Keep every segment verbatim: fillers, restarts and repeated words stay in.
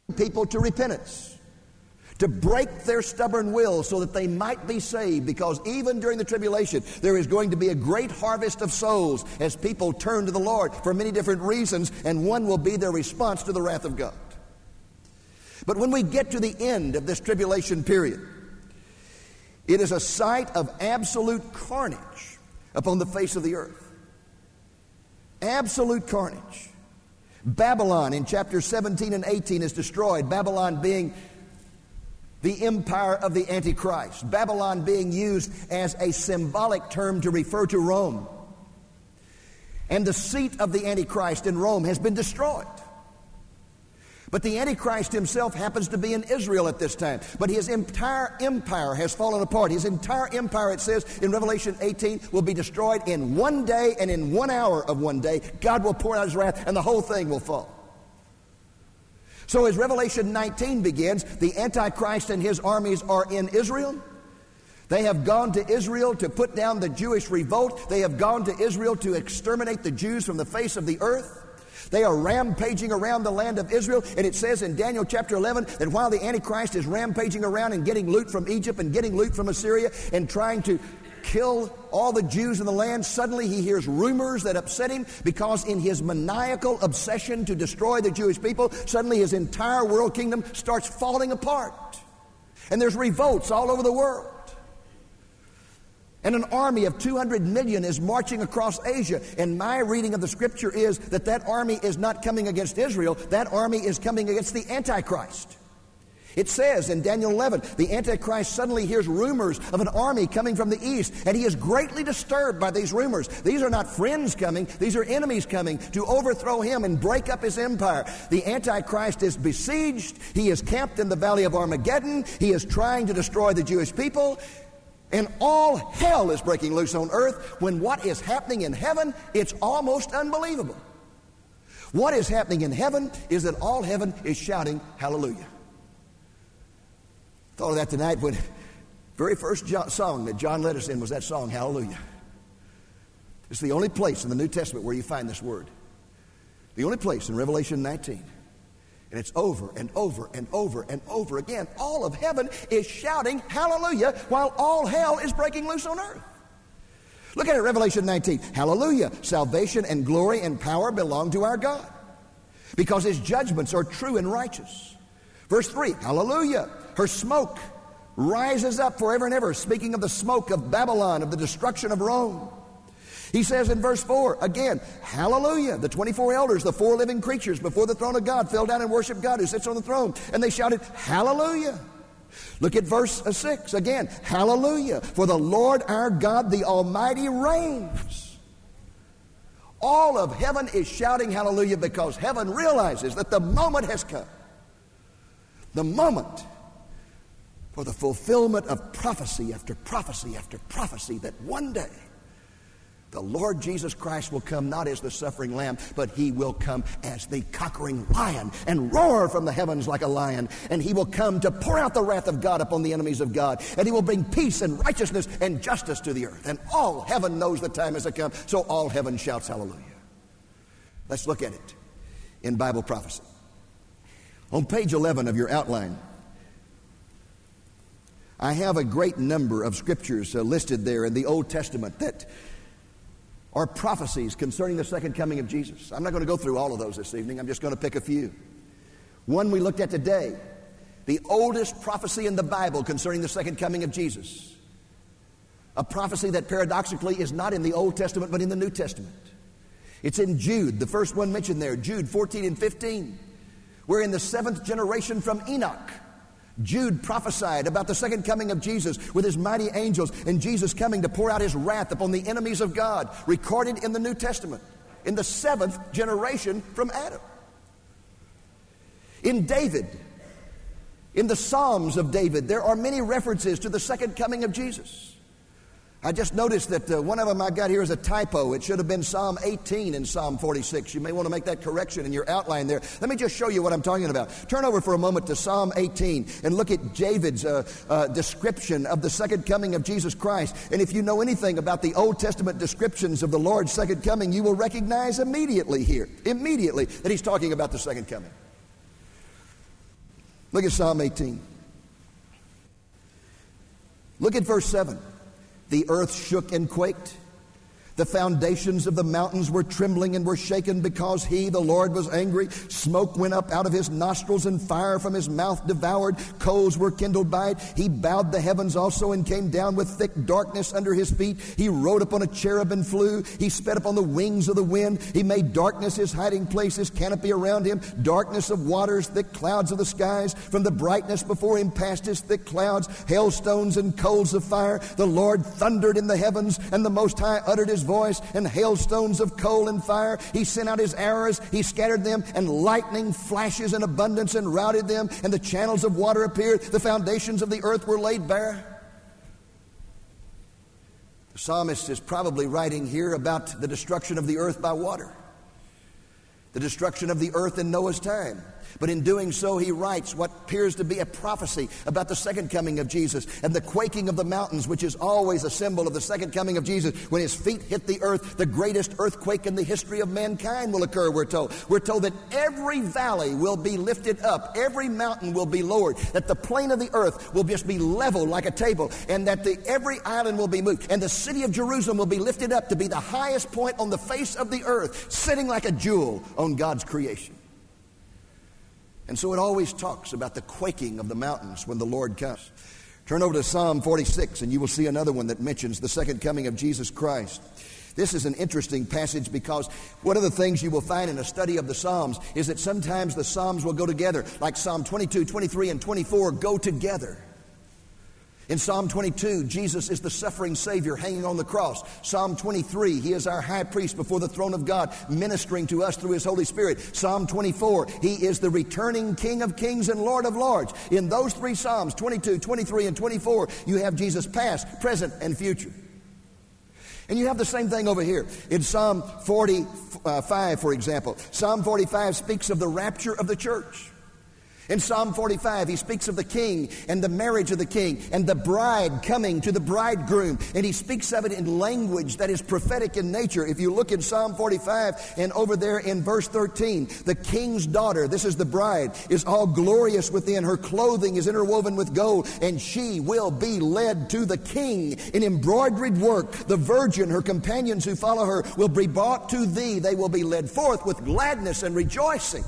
people to repentance, to break their stubborn will so that they might be saved, because even during the tribulation there is going to be a great harvest of souls as people turn to the Lord for many different reasons, and one will be their response to the wrath of God. But when we get to the end of this tribulation period, it is a sight of absolute carnage upon the face of the earth. Absolute carnage. Babylon in chapters seventeen and eighteen is destroyed, Babylon being the empire of the Antichrist, Babylon being used as a symbolic term to refer to Rome. And the seat of the Antichrist in Rome has been destroyed. But the Antichrist himself happens to be in Israel at this time. But his entire empire has fallen apart. His entire empire, it says in Revelation eighteen, will be destroyed in one day, and in one hour of one day, God will pour out his wrath and the whole thing will fall. So as Revelation nineteen begins, the Antichrist and his armies are in Israel. They have gone to Israel to put down the Jewish revolt. They have gone to Israel to exterminate the Jews from the face of the earth. They are rampaging around the land of Israel, and it says in Daniel chapter eleven that while the Antichrist is rampaging around and getting loot from Egypt and getting loot from Assyria and trying to kill all the Jews in the land, suddenly he hears rumors that upset him, because in his maniacal obsession to destroy the Jewish people, suddenly his entire world kingdom starts falling apart. And there's revolts all over the world. And an army of two hundred million is marching across Asia. And my reading of the scripture is that that army is not coming against Israel. That army is coming against the Antichrist. It says in Daniel eleven, the Antichrist suddenly hears rumors of an army coming from the east, and he is greatly disturbed by these rumors. These are not friends coming, these are enemies coming to overthrow him and break up his empire. The Antichrist is besieged, he is camped in the valley of Armageddon, he is trying to destroy the Jewish people, and all hell is breaking loose on earth, when what is happening in heaven, it's almost unbelievable. What is happening in heaven is that all heaven is shouting hallelujah. Thought of that tonight when the very first jo- song that John led us in was that song, Hallelujah. It's the only place in the New Testament where you find this word. The only place in Revelation nineteen. And it's over and over and over and over again. All of heaven is shouting hallelujah while all hell is breaking loose on earth. Look at it, Revelation nineteen. Hallelujah. Salvation and glory and power belong to our God, because his judgments are true and righteous. Verse three, hallelujah. Her smoke rises up forever and ever, speaking of the smoke of Babylon, of the destruction of Rome. He says in verse four, again, hallelujah. The twenty-four elders, the four living creatures before the throne of God, fell down and worshiped God who sits on the throne. And they shouted, hallelujah. Look at verse six again, hallelujah. For the Lord our God, the Almighty, reigns. All of heaven is shouting hallelujah, because heaven realizes that the moment has come. The moment for the fulfillment of prophecy after prophecy after prophecy, that one day the Lord Jesus Christ will come not as the suffering lamb, but he will come as the conquering lion and roar from the heavens like a lion. And he will come to pour out the wrath of God upon the enemies of God. And he will bring peace and righteousness and justice to the earth. And all heaven knows the time has come, so all heaven shouts hallelujah. Let's look at it in Bible prophecy. On page eleven of your outline, I have a great number of scriptures uh, listed there in the Old Testament that are prophecies concerning the second coming of Jesus. I'm not going to go through all of those this evening. I'm just going to pick a few. One we looked at today, the oldest prophecy in the Bible concerning the second coming of Jesus. A prophecy that paradoxically is not in the Old Testament but in the New Testament. It's in Jude, the first one mentioned there, Jude fourteen and fifteen. We're in the seventh generation from Enoch. Jude prophesied about the second coming of Jesus with his mighty angels, and Jesus coming to pour out his wrath upon the enemies of God, recorded in the New Testament, in the seventh generation from Adam. In David, in the Psalms of David, there are many references to the second coming of Jesus. I just noticed that uh, one of them I got here is a typo. It should have been Psalm eighteen and Psalm forty-six. You may want to make that correction in your outline there. Let me just show you what I'm talking about. Turn over for a moment to Psalm eighteen and look at David's uh, uh, description of the second coming of Jesus Christ. And if you know anything about the Old Testament descriptions of the Lord's second coming, you will recognize immediately here, immediately, that he's talking about the second coming. Look at Psalm eighteen. Look at verse seven. The earth shook and quaked. The foundations of the mountains were trembling and were shaken because he, the Lord, was angry. Smoke went up out of his nostrils and fire from his mouth devoured. Coals were kindled by it. He bowed the heavens also and came down with thick darkness under his feet. He rode upon a cherub and flew. He sped upon the wings of the wind. He made darkness his hiding place, his canopy around him. Darkness of waters, thick clouds of the skies. From the brightness before him passed his thick clouds, hailstones and coals of fire. The Lord thundered in the heavens, and the Most High uttered his voice, and hailstones of coal and fire. He sent out his arrows, he scattered them, and lightning flashes in abundance and routed them, and the channels of water appeared. The foundations of the earth were laid bare. The psalmist is probably writing here about the destruction of the earth by water, the destruction of the earth in Noah's time. But in doing so, he writes what appears to be a prophecy about the second coming of Jesus and the quaking of the mountains, which is always a symbol of the second coming of Jesus. When his feet hit the earth, the greatest earthquake in the history of mankind will occur, we're told. We're told that every valley will be lifted up, every mountain will be lowered, that the plain of the earth will just be leveled like a table, and that the, every island will be moved, and the city of Jerusalem will be lifted up to be the highest point on the face of the earth, sitting like a jewel on God's creation. And so it always talks about the quaking of the mountains when the Lord comes. Turn over to Psalm forty-six, and you will see another one that mentions the second coming of Jesus Christ. This is an interesting passage because one of the things you will find in a study of the Psalms is that sometimes the Psalms will go together, like Psalm twenty-two, twenty-three, and twenty-four go together. In Psalm twenty-two, Jesus is the suffering Savior hanging on the cross. Psalm twenty-three, he is our high priest before the throne of God, ministering to us through his Holy Spirit. Psalm twenty-four, he is the returning King of kings and Lord of lords. In those three Psalms, twenty-two, twenty-three, and twenty-four, you have Jesus past, present, and future. And you have the same thing over here. In Psalm forty-five, for example, Psalm forty-five speaks of the rapture of the church. In Psalm forty-five, he speaks of the king and the marriage of the king and the bride coming to the bridegroom. And he speaks of it in language that is prophetic in nature. If you look in Psalm forty-five and over there in verse thirteen, the king's daughter, this is the bride, is all glorious within. Her clothing is interwoven with gold, and she will be led to the king in embroidered work. The virgin, her companions who follow her, will be brought to thee. They will be led forth with gladness and rejoicing.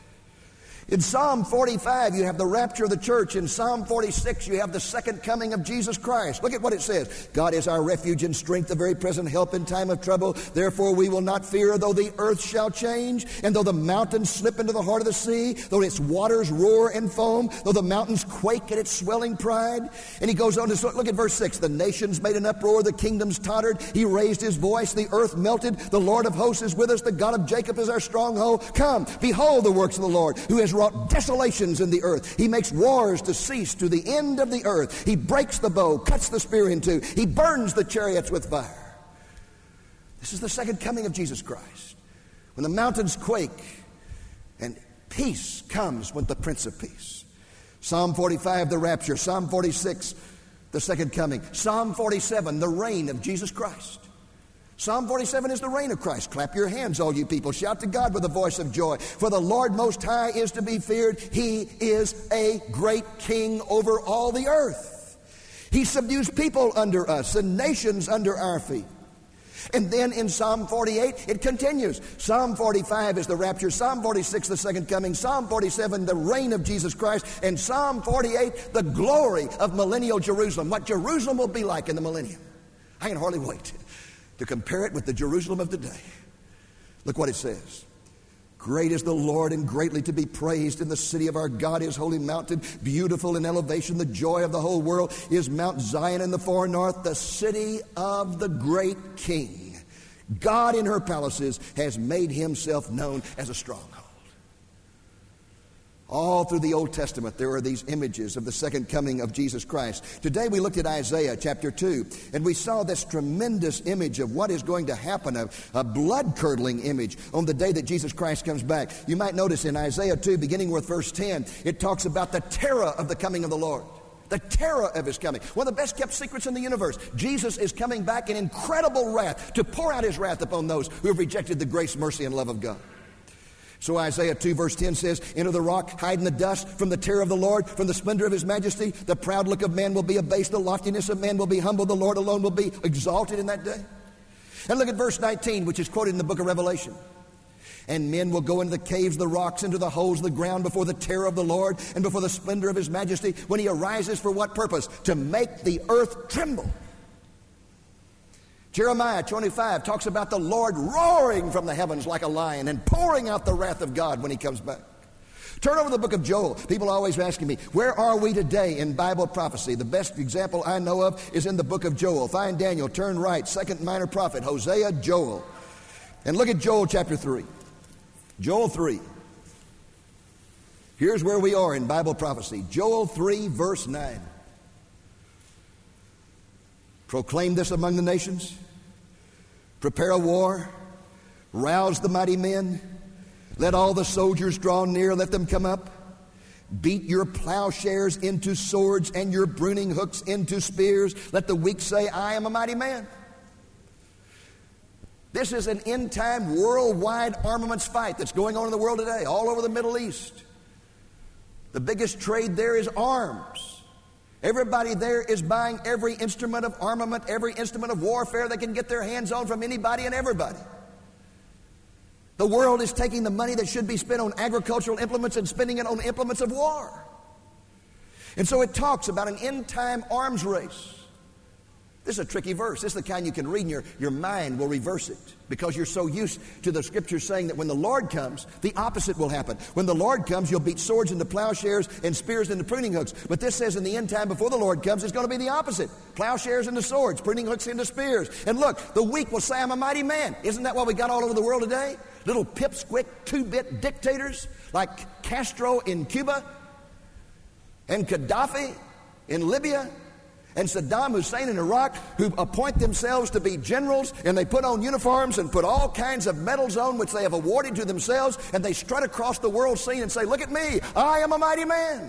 In Psalm forty-five, you have the rapture of the church. In Psalm forty-six, you have the second coming of Jesus Christ. Look at what it says. God is our refuge and strength, a very present help in time of trouble. Therefore we will not fear, though the earth shall change, and though the mountains slip into the heart of the sea, though its waters roar and foam, though the mountains quake at its swelling pride. And he goes on to look at verse six. The nations made an uproar, the kingdoms tottered. He raised his voice, the earth melted. The Lord of hosts is with us, the God of Jacob is our stronghold. Come, behold the works of the Lord, who has wrought desolations in the earth. He makes wars to cease to the end of the earth. He breaks the bow, cuts the spear in two. He burns the chariots with fire. This is the second coming of Jesus Christ, when the mountains quake and peace comes with the Prince of Peace. Psalm forty-five, the rapture. Psalm forty-six, the second coming. Psalm forty-seven, the reign of Jesus Christ. Psalm forty-seven is the reign of Christ. Clap your hands, all you people. Shout to God with a voice of joy. For the Lord Most High is to be feared. He is a great king over all the earth. He subdues people under us and nations under our feet. And then in Psalm forty-eight, it continues. Psalm forty-five is the rapture. Psalm forty-six, the second coming. Psalm forty-seven, the reign of Jesus Christ. And Psalm forty-eight, the glory of millennial Jerusalem. What Jerusalem will be like in the millennium. I can hardly wait to compare it with the Jerusalem of today. Look what it says. Great is the Lord and greatly to be praised in the city of our God, his holy mountain, beautiful in elevation. The joy of the whole world is Mount Zion in the far north, the city of the great King. God in her palaces has made himself known as a stronghold. All through the Old Testament, there are these images of the second coming of Jesus Christ. Today we looked at Isaiah chapter two, and we saw this tremendous image of what is going to happen, a, a blood-curdling image on the day that Jesus Christ comes back. You might notice in Isaiah two, beginning with verse ten, it talks about the terror of the coming of the Lord. The terror of his coming. One of the best kept secrets in the universe. Jesus is coming back in incredible wrath to pour out his wrath upon those who have rejected the grace, mercy, and love of God. So Isaiah two verse ten says, enter the rock, hide in the dust from the terror of the Lord, from the splendor of his majesty. The proud look of man will be abased, the loftiness of man will be humbled, the Lord alone will be exalted in that day. And look at verse nineteen, which is quoted in the book of Revelation. And men will go into the caves, the rocks, into the holes of the ground before the terror of the Lord and before the splendor of his majesty, when he arises for what purpose? To make the earth tremble. Jeremiah twenty-five talks about the Lord roaring from the heavens like a lion and pouring out the wrath of God when he comes back. Turn over to the book of Joel. People are always asking me, where are we today in Bible prophecy? The best example I know of is in the book of Joel. Find Daniel, turn right, second minor prophet, Hosea, Joel. And look at Joel chapter three. Joel three. Here's where we are in Bible prophecy. Joel three verse nine. Proclaim this among the nations. Prepare a war. Rouse the mighty men. Let all the soldiers draw near. Let them come up. Beat your plowshares into swords and your pruning hooks into spears. Let the weak say, I am a mighty man. This is an end-time worldwide armaments fight that's going on in the world today, all over the Middle East. The biggest trade there is arms. Everybody there is buying every instrument of armament, every instrument of warfare they can get their hands on from anybody and everybody. The world is taking the money that should be spent on agricultural implements and spending it on implements of war. And so it talks about an end-time arms race. This is a tricky verse. This is the kind you can read and your, your mind will reverse it because you're so used to the scriptures saying that when the Lord comes, the opposite will happen. When the Lord comes, you'll beat swords into plowshares and spears into pruning hooks. But this says in the end time before the Lord comes, it's going to be the opposite. Plowshares into swords, pruning hooks into spears. And look, the weak will say, I'm a mighty man. Isn't that what we got all over the world today? Little pipsqueak, two-bit dictators like Castro in Cuba and Gaddafi in Libya and Saddam Hussein in Iraq, who appoint themselves to be generals, and they put on uniforms and put all kinds of medals on which they have awarded to themselves, and they strut across the world scene and say, look at me, I am a mighty man.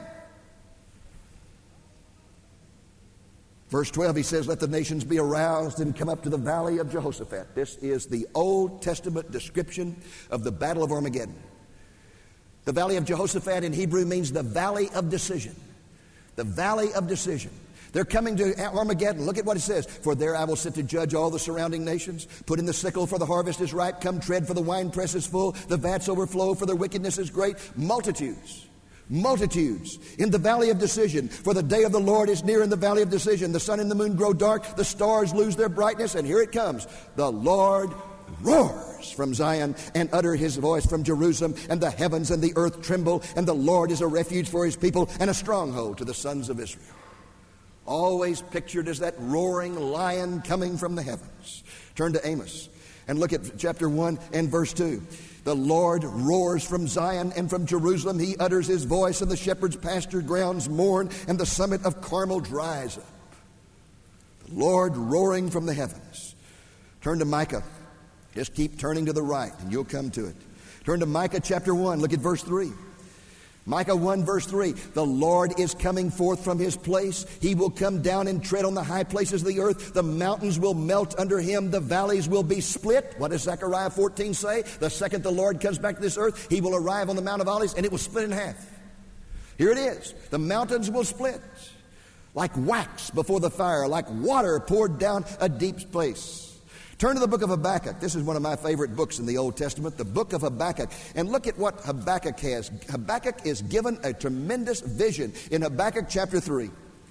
Verse twelve, he says, let the nations be aroused and come up to the valley of Jehoshaphat. This is the Old Testament description of the Battle of Armageddon. The valley of Jehoshaphat in Hebrew means the valley of decision. The valley of decision. They're coming to Armageddon. Look at what it says. For there I will sit to judge all the surrounding nations. Put in the sickle, for the harvest is ripe. Come tread, for the winepress is full. The vats overflow, for their wickedness is great. Multitudes, multitudes in the valley of decision. For the day of the Lord is near in the valley of decision. The sun and the moon grow dark. The stars lose their brightness. And here it comes. The Lord roars from Zion and utter his voice from Jerusalem. And the heavens and the earth tremble. And the Lord is a refuge for his people and a stronghold to the sons of Israel. Always pictured as that roaring lion coming from the heavens. Turn to Amos and look at chapter one and verse two. The Lord roars from Zion and from Jerusalem. He utters his voice, and the shepherd's pasture grounds mourn, and the summit of Carmel dries up. The Lord roaring from the heavens. Turn to Micah. Just keep turning to the right, and you'll come to it. Turn to Micah chapter one. Look at verse three. Micah one verse three, the Lord is coming forth from his place. He will come down and tread on the high places of the earth. The mountains will melt under him. The valleys will be split. What does Zechariah fourteen say? The second the Lord comes back to this earth, he will arrive on the Mount of Olives and it will split in half. Here it is. The mountains will split like wax before the fire, like water poured down a deep place. Turn to the book of Habakkuk. This is one of my favorite books in the Old Testament, the book of Habakkuk. And look at what Habakkuk has. Habakkuk is given a tremendous vision in Habakkuk chapter three.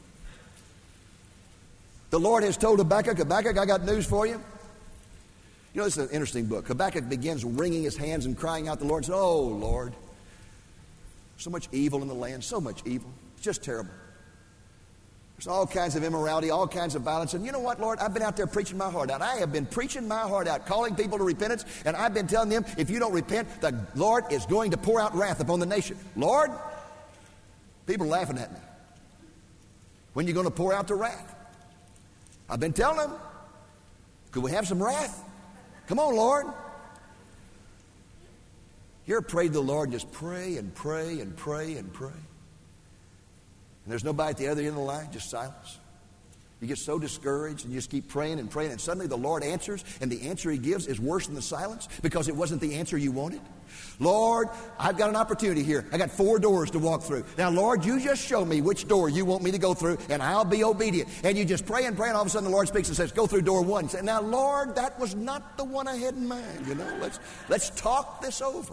The Lord has told Habakkuk, Habakkuk, I got news for you. You know, this is an interesting book. Habakkuk begins wringing his hands and crying out to the Lord and says, oh, Lord, so much evil in the land, so much evil. It's just terrible. There's all kinds of immorality, all kinds of violence. And you know what, Lord? I've been out there preaching my heart out. I have been preaching my heart out, calling people to repentance. And I've been telling them, if you don't repent, the Lord is going to pour out wrath upon the nation. Lord, people are laughing at me. When are you going to pour out the wrath? I've been telling them, could we have some wrath? Come on, Lord. You ever prayed to the Lord and just pray and pray and pray and pray? And there's nobody at the other end of the line, just silence. You get so discouraged and you just keep praying and praying, and suddenly the Lord answers, and the answer He gives is worse than the silence because it wasn't the answer you wanted. Lord, I've got an opportunity here. I got four doors to walk through. Now, Lord, you just show me which door you want me to go through, and I'll be obedient. And you just pray and pray, and all of a sudden the Lord speaks and says, go through door one. You say, now, Lord, that was not the one I had in mind. You know, let's, let's talk this over.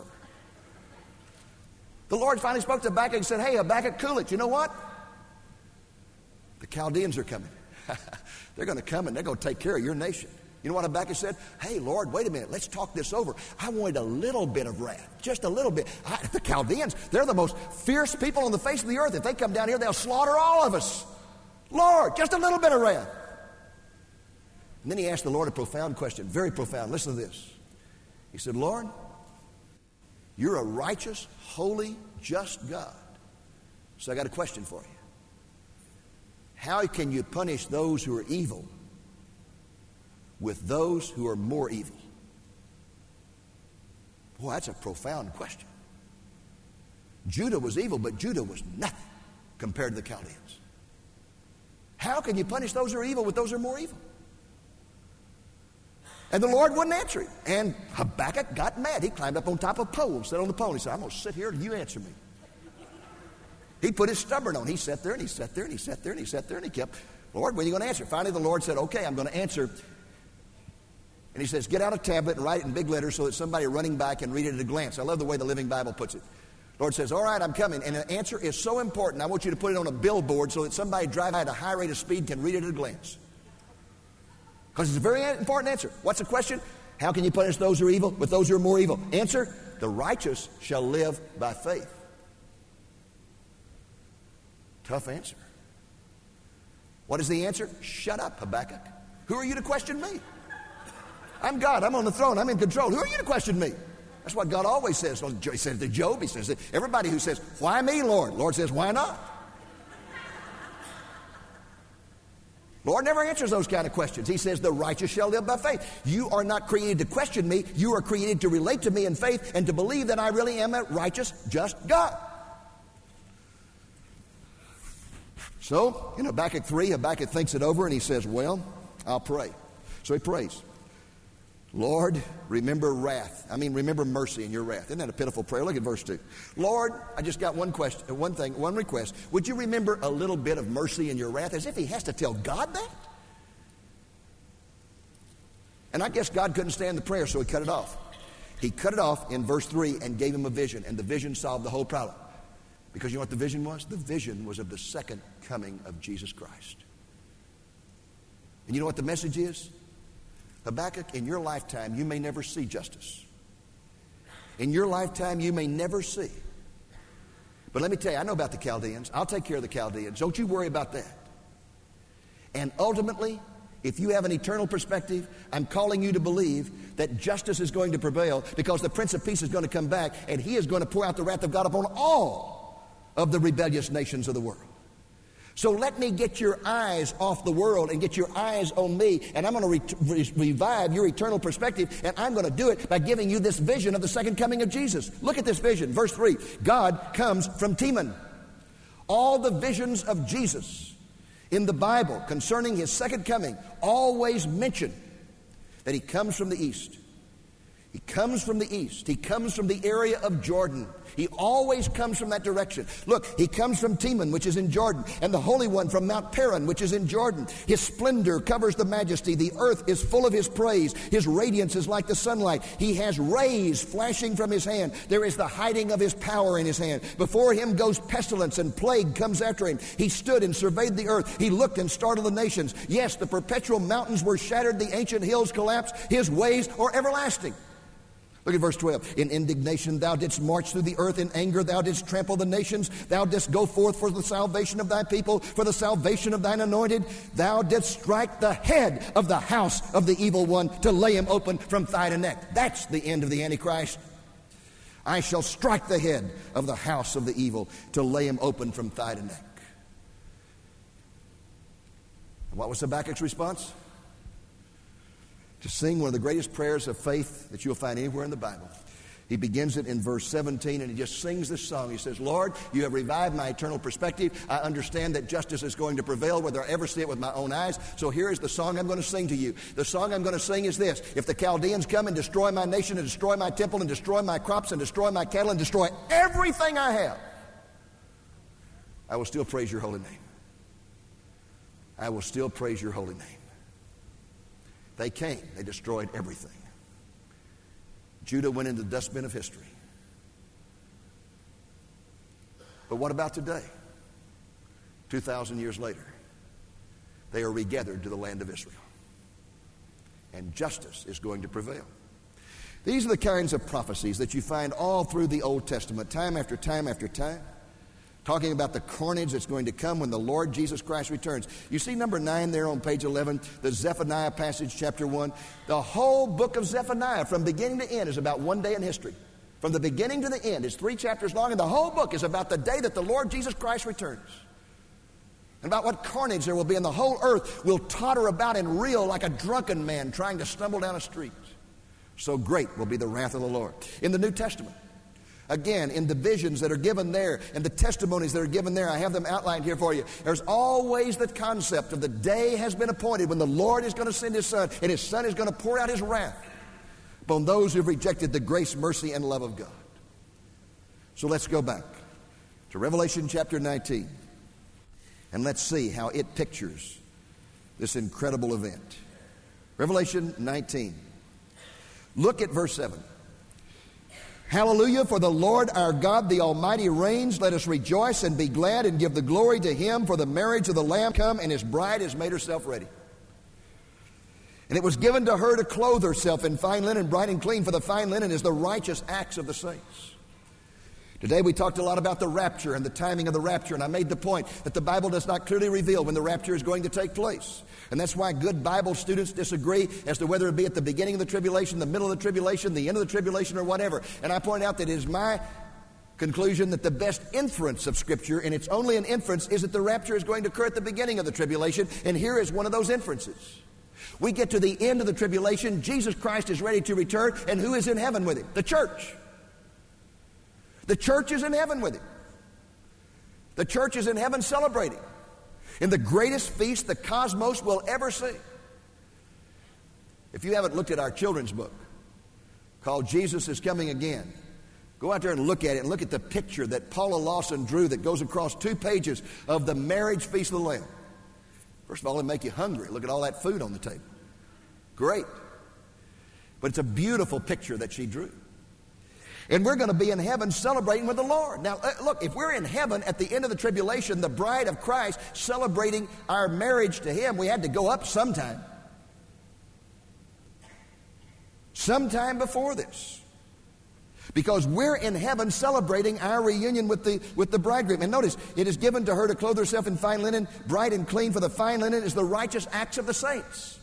The Lord finally spoke to Habakkuk and said, hey, Habakkuk, cool it. You know what? The Chaldeans are coming. They're going to come and they're going to take care of your nation. You know what Habakkuk said? Hey, Lord, wait a minute. Let's talk this over. I wanted a little bit of wrath, just a little bit. I, the Chaldeans, they're the most fierce people on the face of the earth. If they come down here, they'll slaughter all of us. Lord, just a little bit of wrath. And then he asked the Lord a profound question, very profound. Listen to this. He said, Lord, you're a righteous, holy, just God. So I got a question for you. How can you punish those who are evil with those who are more evil? Boy, that's a profound question. Judah was evil, but Judah was nothing compared to the Chaldeans. How can you punish those who are evil with those who are more evil? And the Lord wouldn't answer him. And Habakkuk got mad. He climbed up on top of a pole and sat on the pole. And he said, I'm going to sit here until you answer me. He put his stubborn on. He sat there and he sat there and he sat there and he sat there and he kept, Lord, when are you going to answer? Finally, the Lord said, okay, I'm going to answer. And he says, get out a tablet and write it in big letters so that somebody running by can read it at a glance. I love the way the Living Bible puts it. Lord says, all right, I'm coming. And the answer is so important, I want you to put it on a billboard so that somebody driving at a high rate of speed can read it at a glance. Because it's a very important answer. What's the question? How can you punish those who are evil with those who are more evil? Answer, the righteous shall live by faith. Tough answer. What is the answer? Shut up, Habakkuk. Who are you to question me? I'm God. I'm on the throne. I'm in control. Who are you to question me? That's what God always says. He says to Job, he says that everybody who says, why me, Lord? Lord says, why not? Lord never answers those kind of questions. He says, the righteous shall live by faith. You are not created to question me. You are created to relate to me in faith and to believe that I really am a righteous, just God. So, in Habakkuk three, Habakkuk thinks it over and he says, well, I'll pray. So he prays. Lord, remember wrath. I mean, remember mercy in your wrath. Isn't that a pitiful prayer? Look at verse two. Lord, I just got one question, one thing, one request. Would you remember a little bit of mercy in your wrath? As if he has to tell God that? And I guess God couldn't stand the prayer, so he cut it off. He cut it off in verse three and gave him a vision, and the vision solved the whole problem. Because you know what the vision was? The vision was of the second coming of Jesus Christ. And you know what the message is? Habakkuk, in your lifetime, you may never see justice. In your lifetime, you may never see. But let me tell you, I know about the Chaldeans. I'll take care of the Chaldeans. Don't you worry about that. And ultimately, if you have an eternal perspective, I'm calling you to believe that justice is going to prevail because the Prince of Peace is going to come back and he is going to pour out the wrath of God upon all of the rebellious nations of the world. So let me get your eyes off the world and get your eyes on me, and I'm going to re- re- revive your eternal perspective, and I'm going to do it by giving you this vision of the second coming of Jesus. Look at this vision. Verse three, God comes from Teman. All the visions of Jesus in the Bible concerning his second coming always mention that he comes from the east. He comes from the east. He comes from the area of Jordan. He always comes from that direction. Look, he comes from Teman, which is in Jordan, and the Holy One from Mount Paran, which is in Jordan. His splendor covers the majesty. The earth is full of his praise. His radiance is like the sunlight. He has rays flashing from his hand. There is the hiding of his power in his hand. Before him goes pestilence, and plague comes after him. He stood and surveyed the earth. He looked and startled the nations. Yes, the perpetual mountains were shattered. The ancient hills collapsed. His ways are everlasting. Look at verse twelve. In indignation thou didst march through the earth. In anger thou didst trample the nations. Thou didst go forth for the salvation of thy people, for the salvation of thine anointed. Thou didst strike the head of the house of the evil one to lay him open from thigh to neck. That's the end of the Antichrist. I shall strike the head of the house of the evil to lay him open from thigh to neck. And what was Habakkuk's response? To sing one of the greatest prayers of faith that you'll find anywhere in the Bible. He begins it in verse seventeen, and he just sings this song. He says, Lord, you have revived my eternal perspective. I understand that justice is going to prevail whether I ever see it with my own eyes. So here is the song I'm going to sing to you. The song I'm going to sing is this. If the Chaldeans come and destroy my nation and destroy my temple and destroy my crops and destroy my cattle and destroy everything I have, I will still praise your holy name. I will still praise your holy name. They came. They destroyed everything. Judah went into the dustbin of history. But what about today? two thousand years later, they are regathered to the land of Israel. And justice is going to prevail. These are the kinds of prophecies that you find all through the Old Testament, time after time after time, talking about the carnage that's going to come when the Lord Jesus Christ returns. You see number nine there on page eleven, the Zephaniah passage, chapter one. The whole book of Zephaniah, from beginning to end, is about one day in history. From the beginning to the end, it's three chapters long, and the whole book is about the day that the Lord Jesus Christ returns. And about what carnage there will be, and the whole earth will totter about and reel like a drunken man trying to stumble down a street. So great will be the wrath of the Lord. In the New Testament, again, in the visions that are given there and the testimonies that are given there, I have them outlined here for you. There's always the concept of the day has been appointed when the Lord is going to send his Son, and his Son is going to pour out his wrath upon those who have rejected the grace, mercy, and love of God. So let's go back to Revelation chapter nineteen, and let's see how it pictures this incredible event. Revelation nineteen. Look at verse seven. Hallelujah, for the Lord our God, the Almighty, reigns. Let us rejoice and be glad and give the glory to him, for the marriage of the Lamb come, and his bride has made herself ready. And it was given to her to clothe herself in fine linen, bright and clean, for the fine linen is the righteous acts of the saints. Today we talked a lot about the rapture and the timing of the rapture, and I made the point that the Bible does not clearly reveal when the rapture is going to take place. And that's why good Bible students disagree as to whether it be at the beginning of the tribulation, the middle of the tribulation, the end of the tribulation, or whatever. And I point out that it is my conclusion that the best inference of Scripture, and it's only an inference, is that the rapture is going to occur at the beginning of the tribulation, and here is one of those inferences. We get to the end of the tribulation, Jesus Christ is ready to return, and who is in heaven with him? The church. The church is in heaven with him. The church is in heaven celebrating in the greatest feast the cosmos will ever see. If you haven't looked at our children's book called Jesus is Coming Again, go out there and look at it and look at the picture that Paula Lawson drew that goes across two pages of the marriage feast of the Lamb. First of all, it'll make you hungry. Look at all that food on the table. Great. But it's a beautiful picture that she drew. And we're going to be in heaven celebrating with the Lord. Now, look, if we're in heaven at the end of the tribulation, the bride of Christ celebrating our marriage to him, we had to go up sometime. Sometime before this. Because we're in heaven celebrating our reunion with the, with the bridegroom. And notice, it is given to her to clothe herself in fine linen, bright and clean, for the fine linen is the righteous acts of the saints.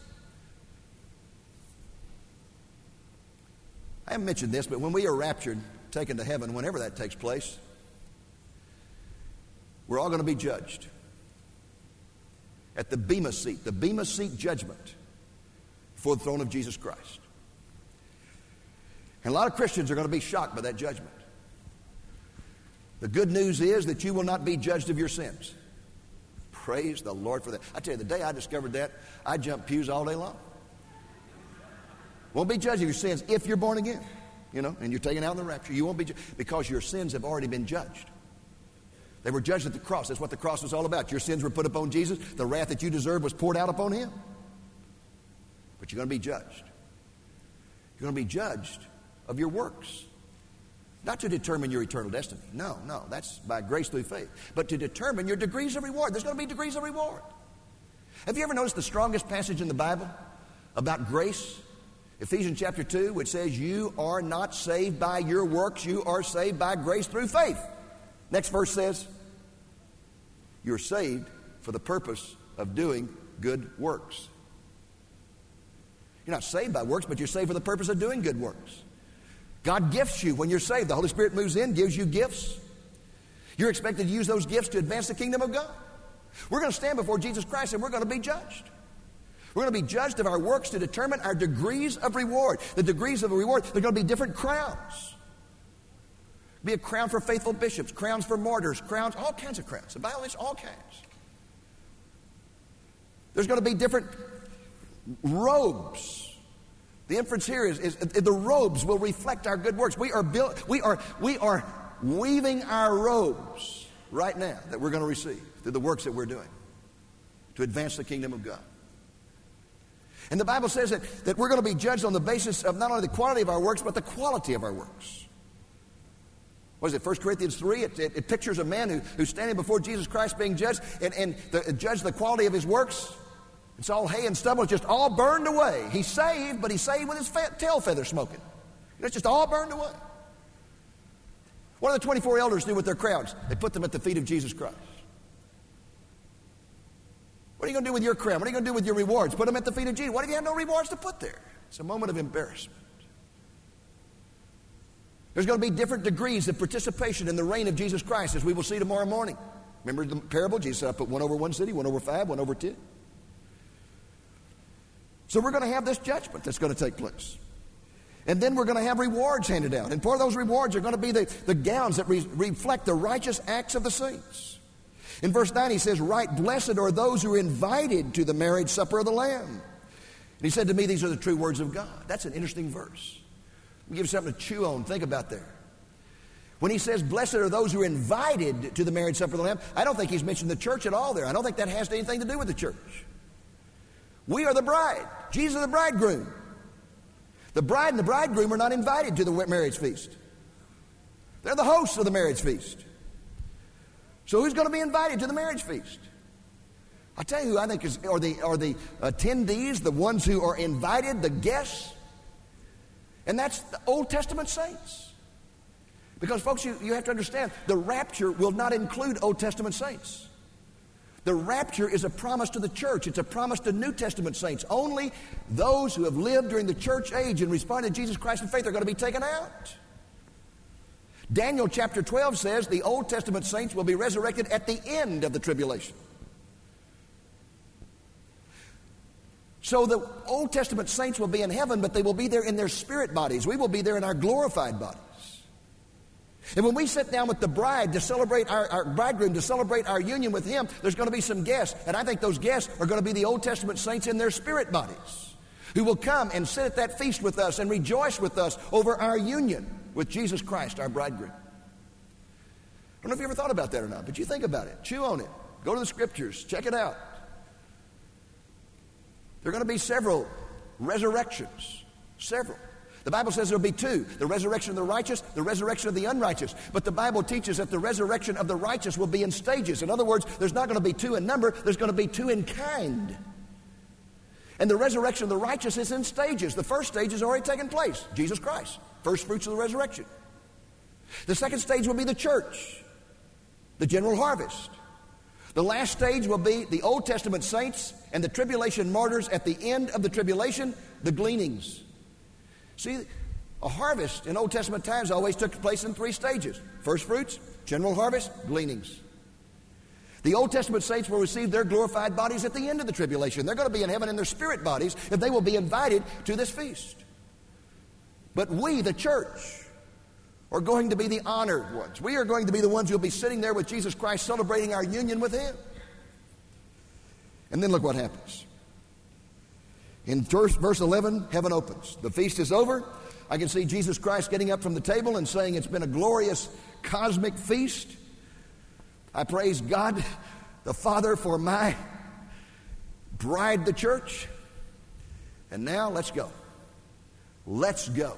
I haven't mentioned this, but when we are raptured, taken to heaven, whenever that takes place, we're all going to be judged at the Bema seat, the Bema seat judgment before the throne of Jesus Christ. And a lot of Christians are going to be shocked by that judgment. The good news is that you will not be judged of your sins. Praise the Lord for that. I tell you, the day I discovered that, I jumped pews all day long. Won't be judged of your sins if you're born again, you know, and you're taken out in the rapture. You won't be judged because your sins have already been judged. They were judged at the cross. That's what the cross was all about. Your sins were put upon Jesus. The wrath that you deserved was poured out upon him. But you're going to be judged. You're going to be judged of your works. Not to determine your eternal destiny. No, no, that's by grace through faith. But to determine your degrees of reward. There's going to be degrees of reward. Have you ever noticed the strongest passage in the Bible about grace? Ephesians chapter two, which says, you are not saved by your works, you are saved by grace through faith. Next verse says, you're saved for the purpose of doing good works. You're not saved by works, but you're saved for the purpose of doing good works. God gifts you when you're saved. The Holy Spirit moves in, gives you gifts. You're expected to use those gifts to advance the kingdom of God. We're going to stand before Jesus Christ and we're going to be judged. We're going to be judged of our works to determine our degrees of reward. The degrees of reward, they're going to be different crowns. Be a crown for faithful bishops, crowns for martyrs, crowns, all kinds of crowns. The Bible is all kinds. There's going to be different robes. The inference here is, is, is the robes will reflect our good works. We are built, we are, we are weaving our robes right now that we're going to receive through the works that we're doing to advance the kingdom of God. And the Bible says that, that we're going to be judged on the basis of not only the quantity of our works, but the quality of our works. What is it, First Corinthians three? It, it, it pictures a man who, who's standing before Jesus Christ being judged, and, and the, judge the quality of his works. It's all hay and stubble. It's just all burned away. He's saved, but he's saved with his fa- tail feather smoking. It's just all burned away. What do the twenty-four elders do with their crowns? They put them at the feet of Jesus Christ. What are you going to do with your crown? What are you going to do with your rewards? Put them at the feet of Jesus. What if you have no rewards to put there? It's a moment of embarrassment. There's going to be different degrees of participation in the reign of Jesus Christ, as we will see tomorrow morning. Remember the parable? Jesus said, I put one over one city, one over five, one over ten. So we're going to have this judgment that's going to take place. And then we're going to have rewards handed out. And part of those rewards are going to be the, the gowns that re- reflect the righteous acts of the saints. In verse nine he says, right, blessed are those who are invited to the marriage supper of the Lamb. And he said to me, these are the true words of God. That's an interesting verse. Let me give you something to chew on. Think about there. When he says, blessed are those who are invited to the marriage supper of the Lamb, I don't think he's mentioned the church at all there. I don't think that has anything to do with the church. We are the bride. Jesus is the bridegroom. The bride and the bridegroom are not invited to the marriage feast. They're the hosts of the marriage feast. So who's going to be invited to the marriage feast? I'll tell you who I think is, are the, are the attendees, the ones who are invited, the guests. And that's the Old Testament saints. Because, folks, you, you have to understand, the rapture will not include Old Testament saints. The rapture is a promise to the church. It's a promise to New Testament saints. Only those who have lived during the church age and responded to Jesus Christ in faith are going to be taken out. Daniel chapter twelve says the Old Testament saints will be resurrected at the end of the tribulation. So the Old Testament saints will be in heaven, but they will be there in their spirit bodies. We will be there in our glorified bodies. And when we sit down with the bride to celebrate our, our bridegroom, to celebrate our union with him, there's going to be some guests. And I think those guests are going to be the Old Testament saints in their spirit bodies, who will come and sit at that feast with us and rejoice with us over our union with Jesus Christ, our bridegroom. I don't know if you ever thought about that or not, but you think about it. Chew on it. Go to the scriptures. Check it out. There are going to be several resurrections. Several. The Bible says there will be two. The resurrection of the righteous, the resurrection of the unrighteous. But the Bible teaches that the resurrection of the righteous will be in stages. In other words, there's not going to be two in number. There's going to be two in kind. And the resurrection of the righteous is in stages. The first stage has already taken place. Jesus Christ. First fruits of the resurrection. The second stage will be the church. The general harvest. The last stage will be the Old Testament saints and the tribulation martyrs at the end of the tribulation, the gleanings. See, a harvest in Old Testament times always took place in three stages. First fruits, general harvest, gleanings. The Old Testament saints will receive their glorified bodies at the end of the tribulation. They're going to be in heaven in their spirit bodies if they will be invited to this feast. But we, the church, are going to be the honored ones. We are going to be the ones who will be sitting there with Jesus Christ celebrating our union with him. And then look what happens. In verse eleven, heaven opens. The feast is over. I can see Jesus Christ getting up from the table and saying, it's been a glorious cosmic feast. I praise God, the Father, for my bride, the church. And now let's go. Let's go.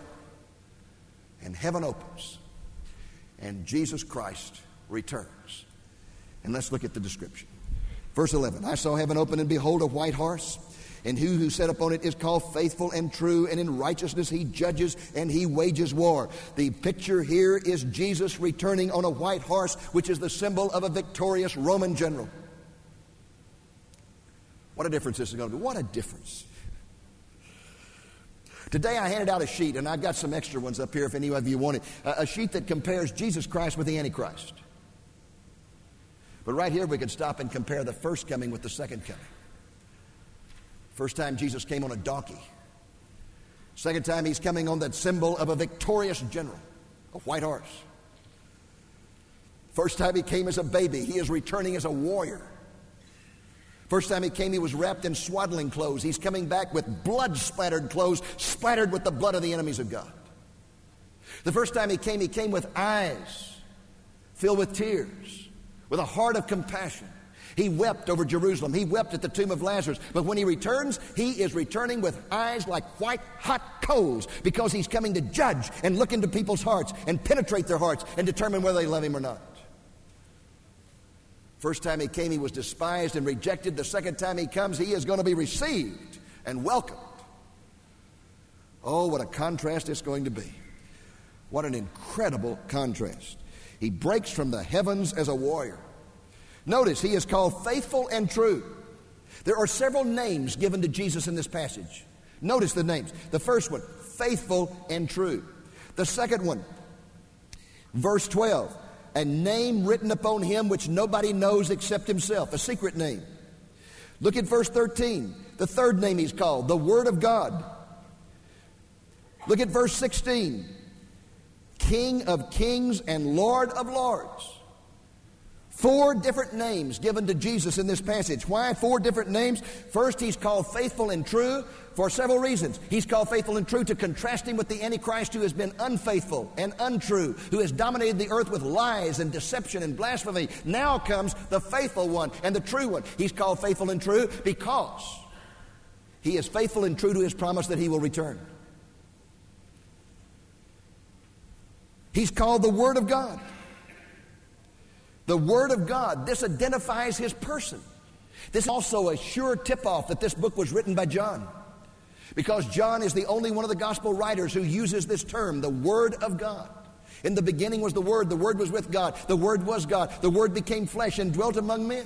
And heaven opens. And Jesus Christ returns. And let's look at the description. Verse eleven, I saw heaven open, and behold, a white horse. And he who sat upon it is called Faithful and True, and in righteousness he judges and he wages war. The picture here is Jesus returning on a white horse, which is the symbol of a victorious Roman general. What a difference this is going to be. What a difference. Today I handed out a sheet, and I've got some extra ones up here if any of you want it. A sheet that compares Jesus Christ with the Antichrist. But right here we could stop and compare the first coming with the second coming. First time Jesus came on a donkey. Second time he's coming on that symbol of a victorious general, a white horse. First time he came as a baby, he is returning as a warrior. First time he came, he was wrapped in swaddling clothes. He's coming back with blood-splattered clothes, splattered with the blood of the enemies of God. The first time he came, he came with eyes filled with tears, with a heart of compassion. He wept over Jerusalem. He wept at the tomb of Lazarus. But when he returns, he is returning with eyes like white hot coals, because he's coming to judge and look into people's hearts and penetrate their hearts and determine whether they love him or not. First time he came, he was despised and rejected. The second time he comes, he is going to be received and welcomed. Oh, what a contrast it's going to be. What an incredible contrast. He breaks from the heavens as a warrior. Notice, he is called faithful and true. There are several names given to Jesus in this passage. Notice the names. The first one, faithful and true. The second one, verse twelve, a name written upon him which nobody knows except himself, a secret name. Look at verse thirteen, the third name he's called, the Word of God. Look at verse sixteen, King of kings and Lord of lords. Four different names given to Jesus in this passage. Why four different names? First, he's called faithful and true for several reasons. He's called faithful and true to contrast him with the Antichrist, who has been unfaithful and untrue, who has dominated the earth with lies and deception and blasphemy. Now comes the faithful one and the true one. He's called faithful and true because he is faithful and true to his promise that he will return. He's called the Word of God. The Word of God. This identifies his person. This is also a sure tip-off that this book was written by John, because John is the only one of the gospel writers who uses this term, the Word of God. In the beginning was the Word. The Word was with God. The Word was God. The Word became flesh and dwelt among men.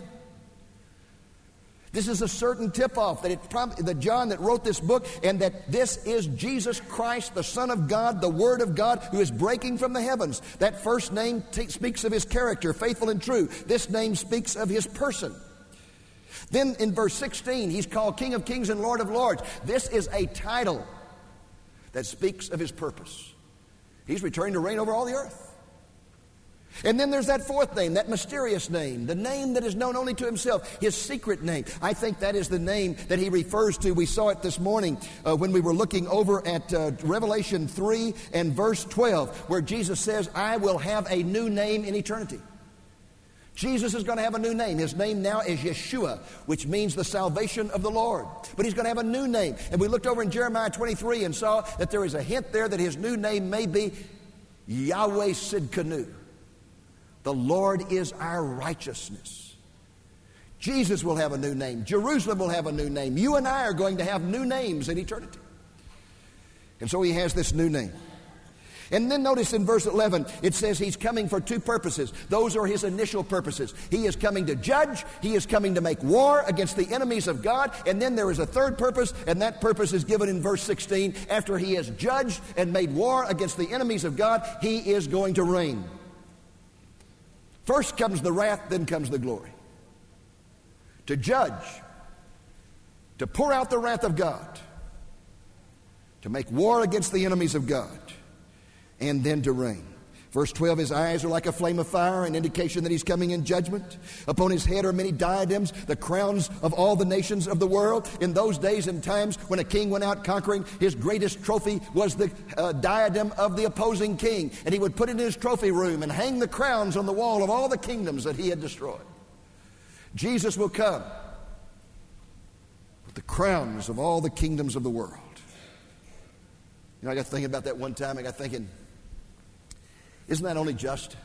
This is a certain tip-off that, it, that John that wrote this book, and that this is Jesus Christ, the Son of God, the Word of God, who is breaking from the heavens. That first name t- speaks of his character, faithful and true. This name speaks of his person. Then in verse sixteen, he's called King of kings and Lord of lords. This is a title that speaks of his purpose. He's returning to reign over all the earth. And then there's that fourth name, that mysterious name, the name that is known only to himself, his secret name. I think that is the name that he refers to. We saw it this morning uh, when we were looking over at uh, Revelation three and verse twelve, where Jesus says, I will have a new name in eternity. Jesus is going to have a new name. His name now is Yeshua, which means the salvation of the Lord. But he's going to have a new name. And we looked over in Jeremiah twenty-three and saw that there is a hint there that his new name may be Yahweh Sidkenu. The Lord is our righteousness. Jesus will have a new name. Jerusalem will have a new name. You and I are going to have new names in eternity. And so he has this new name. And then notice in verse eleven, it says he's coming for two purposes. Those are his initial purposes. He is coming to judge. He is coming to make war against the enemies of God. And then there is a third purpose, and that purpose is given in verse sixteen. After he has judged and made war against the enemies of God, he is going to reign. First comes the wrath, then comes the glory. To judge, to pour out the wrath of God, to make war against the enemies of God, and then to reign. Verse twelve, his eyes are like a flame of fire, an indication that he's coming in judgment. Upon his head are many diadems, the crowns of all the nations of the world. In those days and times when a king went out conquering, his greatest trophy was the uh, diadem of the opposing king. And he would put it in his trophy room and hang the crowns on the wall of all the kingdoms that he had destroyed. Jesus will come with the crowns of all the kingdoms of the world. You know, I got thinking about that one time. I got thinking, isn't that only just?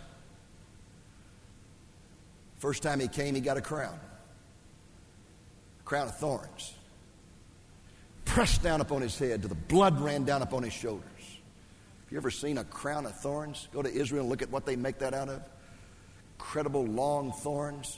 First time he came, he got a crown. A crown of thorns. Pressed down upon his head till the blood ran down upon his shoulders. Have you ever seen a crown of thorns? Go to Israel and look at what they make that out of. Incredible long thorns.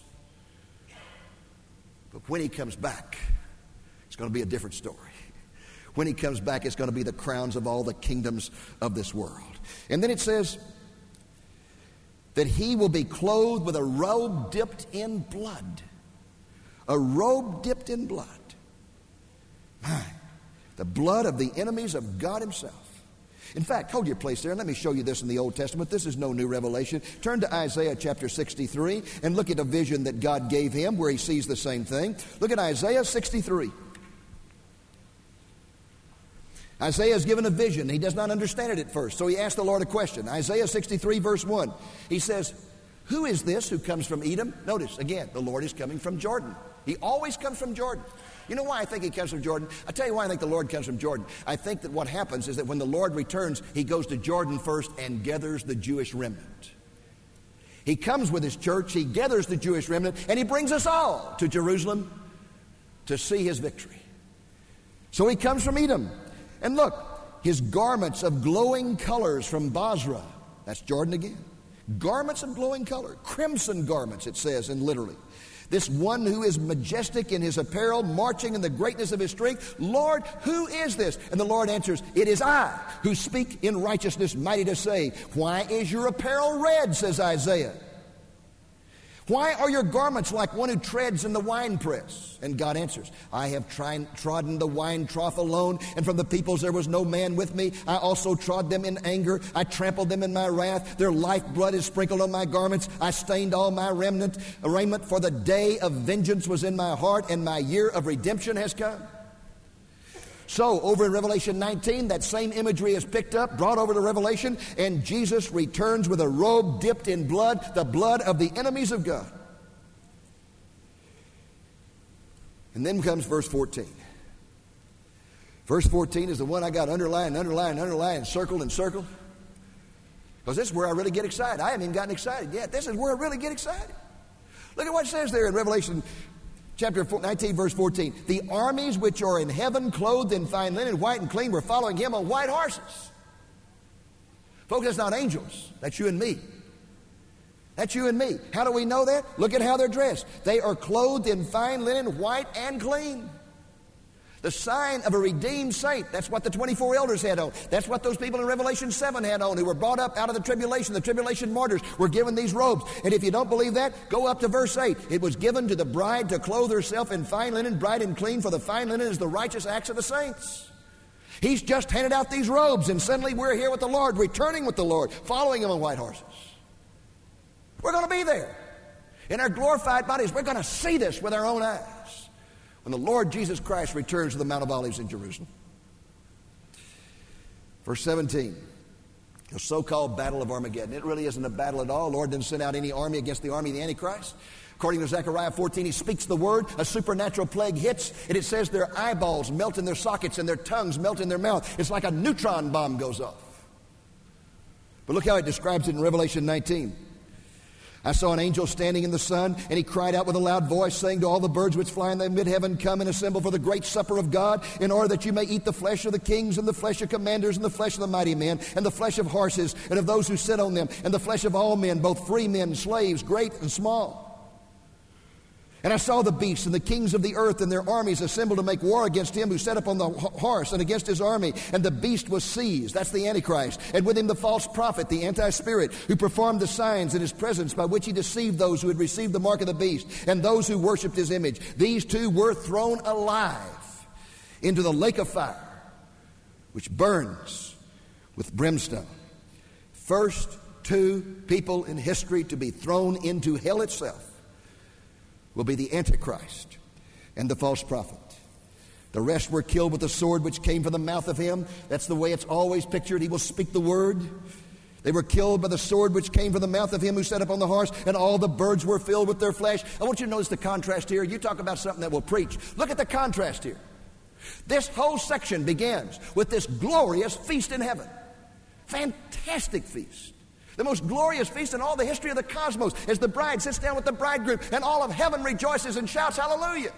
But when he comes back, it's going to be a different story. When he comes back, it's going to be the crowns of all the kingdoms of this world. And then it says that he will be clothed with a robe dipped in blood. A robe dipped in blood. My, the blood of the enemies of God himself. In fact, hold your place there and let me show you this in the Old Testament. This is no new revelation. Turn to Isaiah chapter sixty-three and look at a vision that God gave him where he sees the same thing. Look at Isaiah sixty-three. Isaiah is given a vision. He does not understand it at first, so he asks the Lord a question. Isaiah sixty-three verse one. He says, who is this who comes from Edom? Notice, again, the Lord is coming from Jordan. He always comes from Jordan. You know why I think he comes from Jordan? I'll tell you why I think the Lord comes from Jordan. I think that what happens is that when the Lord returns, he goes to Jordan first and gathers the Jewish remnant. He comes with his church, he gathers the Jewish remnant, and he brings us all to Jerusalem to see his victory. So he comes from Edom. And look, his garments of glowing colors from Basra. That's Jordan again. Garments of glowing color. Crimson garments, it says, and literally. This one who is majestic in his apparel, marching in the greatness of his strength. Lord, who is this? And the Lord answers, it is I who speak in righteousness, mighty to save. Why is your apparel red, says Isaiah. Why are your garments like one who treads in the winepress? And God answers, I have tried, trodden the wine trough alone, and from the peoples there was no man with me. I also trod them in anger. I trampled them in my wrath. Their lifeblood is sprinkled on my garments. I stained all my remnant, raiment, for the day of vengeance was in my heart, and my year of redemption has come. So, over in Revelation nineteen, that same imagery is picked up, brought over to Revelation, and Jesus returns with a robe dipped in blood, the blood of the enemies of God. And then comes verse fourteen. Verse fourteen is the one I got underlined, underlined, underlined, circled, and circled. Because this is where I really get excited. I haven't even gotten excited yet. This is where I really get excited. Look at what it says there in Revelation chapter nineteen, verse fourteen. The armies which are in heaven, clothed in fine linen, white and clean, were following him on white horses. Folks, that's not angels. That's you and me. That's you and me. How do we know that? Look at how they're dressed. They are clothed in fine linen, white and clean. The sign of a redeemed saint. That's what the twenty-four elders had on. That's what those people in Revelation seven had on who were brought up out of the tribulation. The tribulation martyrs were given these robes. And if you don't believe that, go up to verse eight. It was given to the bride to clothe herself in fine linen, bright and clean, for the fine linen is the righteous acts of the saints. He's just handed out these robes, and suddenly we're here with the Lord, returning with the Lord, following him on white horses. We're going to be there. In our glorified bodies, we're going to see this with our own eyes when the Lord Jesus Christ returns to the Mount of Olives in Jerusalem. Verse seventeen, the so-called battle of Armageddon. It really isn't a battle at all. The Lord didn't send out any army against the army of the Antichrist. According to Zechariah fourteen, he speaks the word, a supernatural plague hits, and it says their eyeballs melt in their sockets and their tongues melt in their mouth. It's like a neutron bomb goes off. But look how it describes it in Revelation nineteen. I saw an angel standing in the sun, and he cried out with a loud voice, saying to all the birds which fly in the mid-heaven, come and assemble for the great supper of God, in order that you may eat the flesh of the kings, and the flesh of commanders, and the flesh of the mighty men, and the flesh of horses, and of those who sit on them, and the flesh of all men, both free men and slaves, great and small. And I saw the beasts and the kings of the earth and their armies assembled to make war against him who sat upon the horse and against his army. And the beast was seized. That's the Antichrist. And with him the false prophet, the anti-spirit, who performed the signs in his presence by which he deceived those who had received the mark of the beast and those who worshipped his image. These two were thrown alive into the lake of fire, which burns with brimstone. First two people in history to be thrown into hell itself will be the Antichrist and the false prophet. The rest were killed with the sword which came from the mouth of him. That's the way it's always pictured. He will speak the word. They were killed by the sword which came from the mouth of him who sat upon the horse, and all the birds were filled with their flesh. I want you to notice the contrast here. You talk about something that will preach. Look at the contrast here. This whole section begins with this glorious feast in heaven. Fantastic feast. The most glorious feast in all the history of the cosmos, as the bride sits down with the bridegroom and all of heaven rejoices and shouts hallelujah.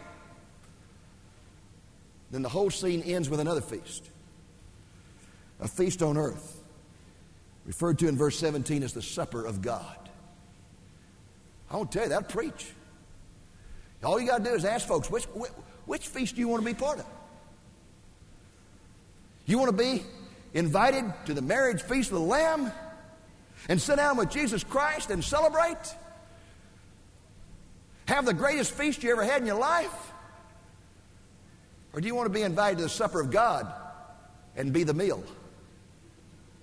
Then the whole scene ends with another feast. A feast on earth, referred to in verse seventeen as the supper of God. I want to tell you, that'll preach. All you got to do is ask folks, which, which, which feast do you want to be part of? You want to be invited to the marriage feast of the Lamb and sit down with Jesus Christ and celebrate? Have the greatest feast you ever had in your life? Or do you want to be invited to the supper of God and be the meal?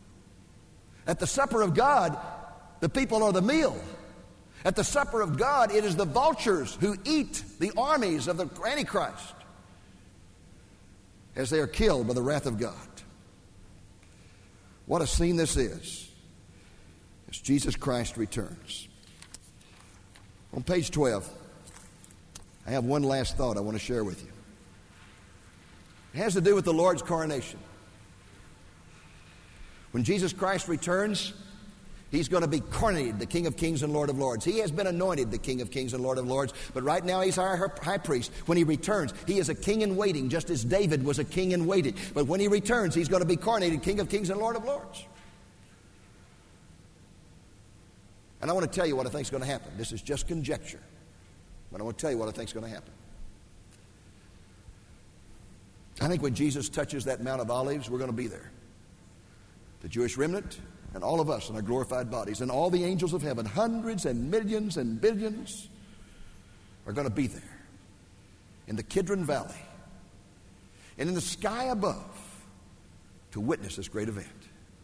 At the supper of God, the people are the meal. At the supper of God, it is the vultures who eat the armies of the Antichrist as they are killed by the wrath of God. What a scene this is as Jesus Christ returns. On page twelve, I have one last thought I want to share with you. It has to do with the Lord's coronation. When Jesus Christ returns, He's going to be coronated, the King of Kings and Lord of Lords. He has been anointed the King of Kings and Lord of Lords, but right now He's our high priest. When He returns, He is a king in waiting, just as David was a king in waiting. But when He returns, He's going to be coronated King of Kings and Lord of Lords. And I want to tell you what I think is going to happen. This is just conjecture, but I want to tell you what I think is going to happen. I think when Jesus touches that Mount of Olives, we're going to be there. The Jewish remnant, and all of us in our glorified bodies, and all the angels of heaven, hundreds and millions and billions, are going to be there in the Kidron Valley and in the sky above to witness this great event.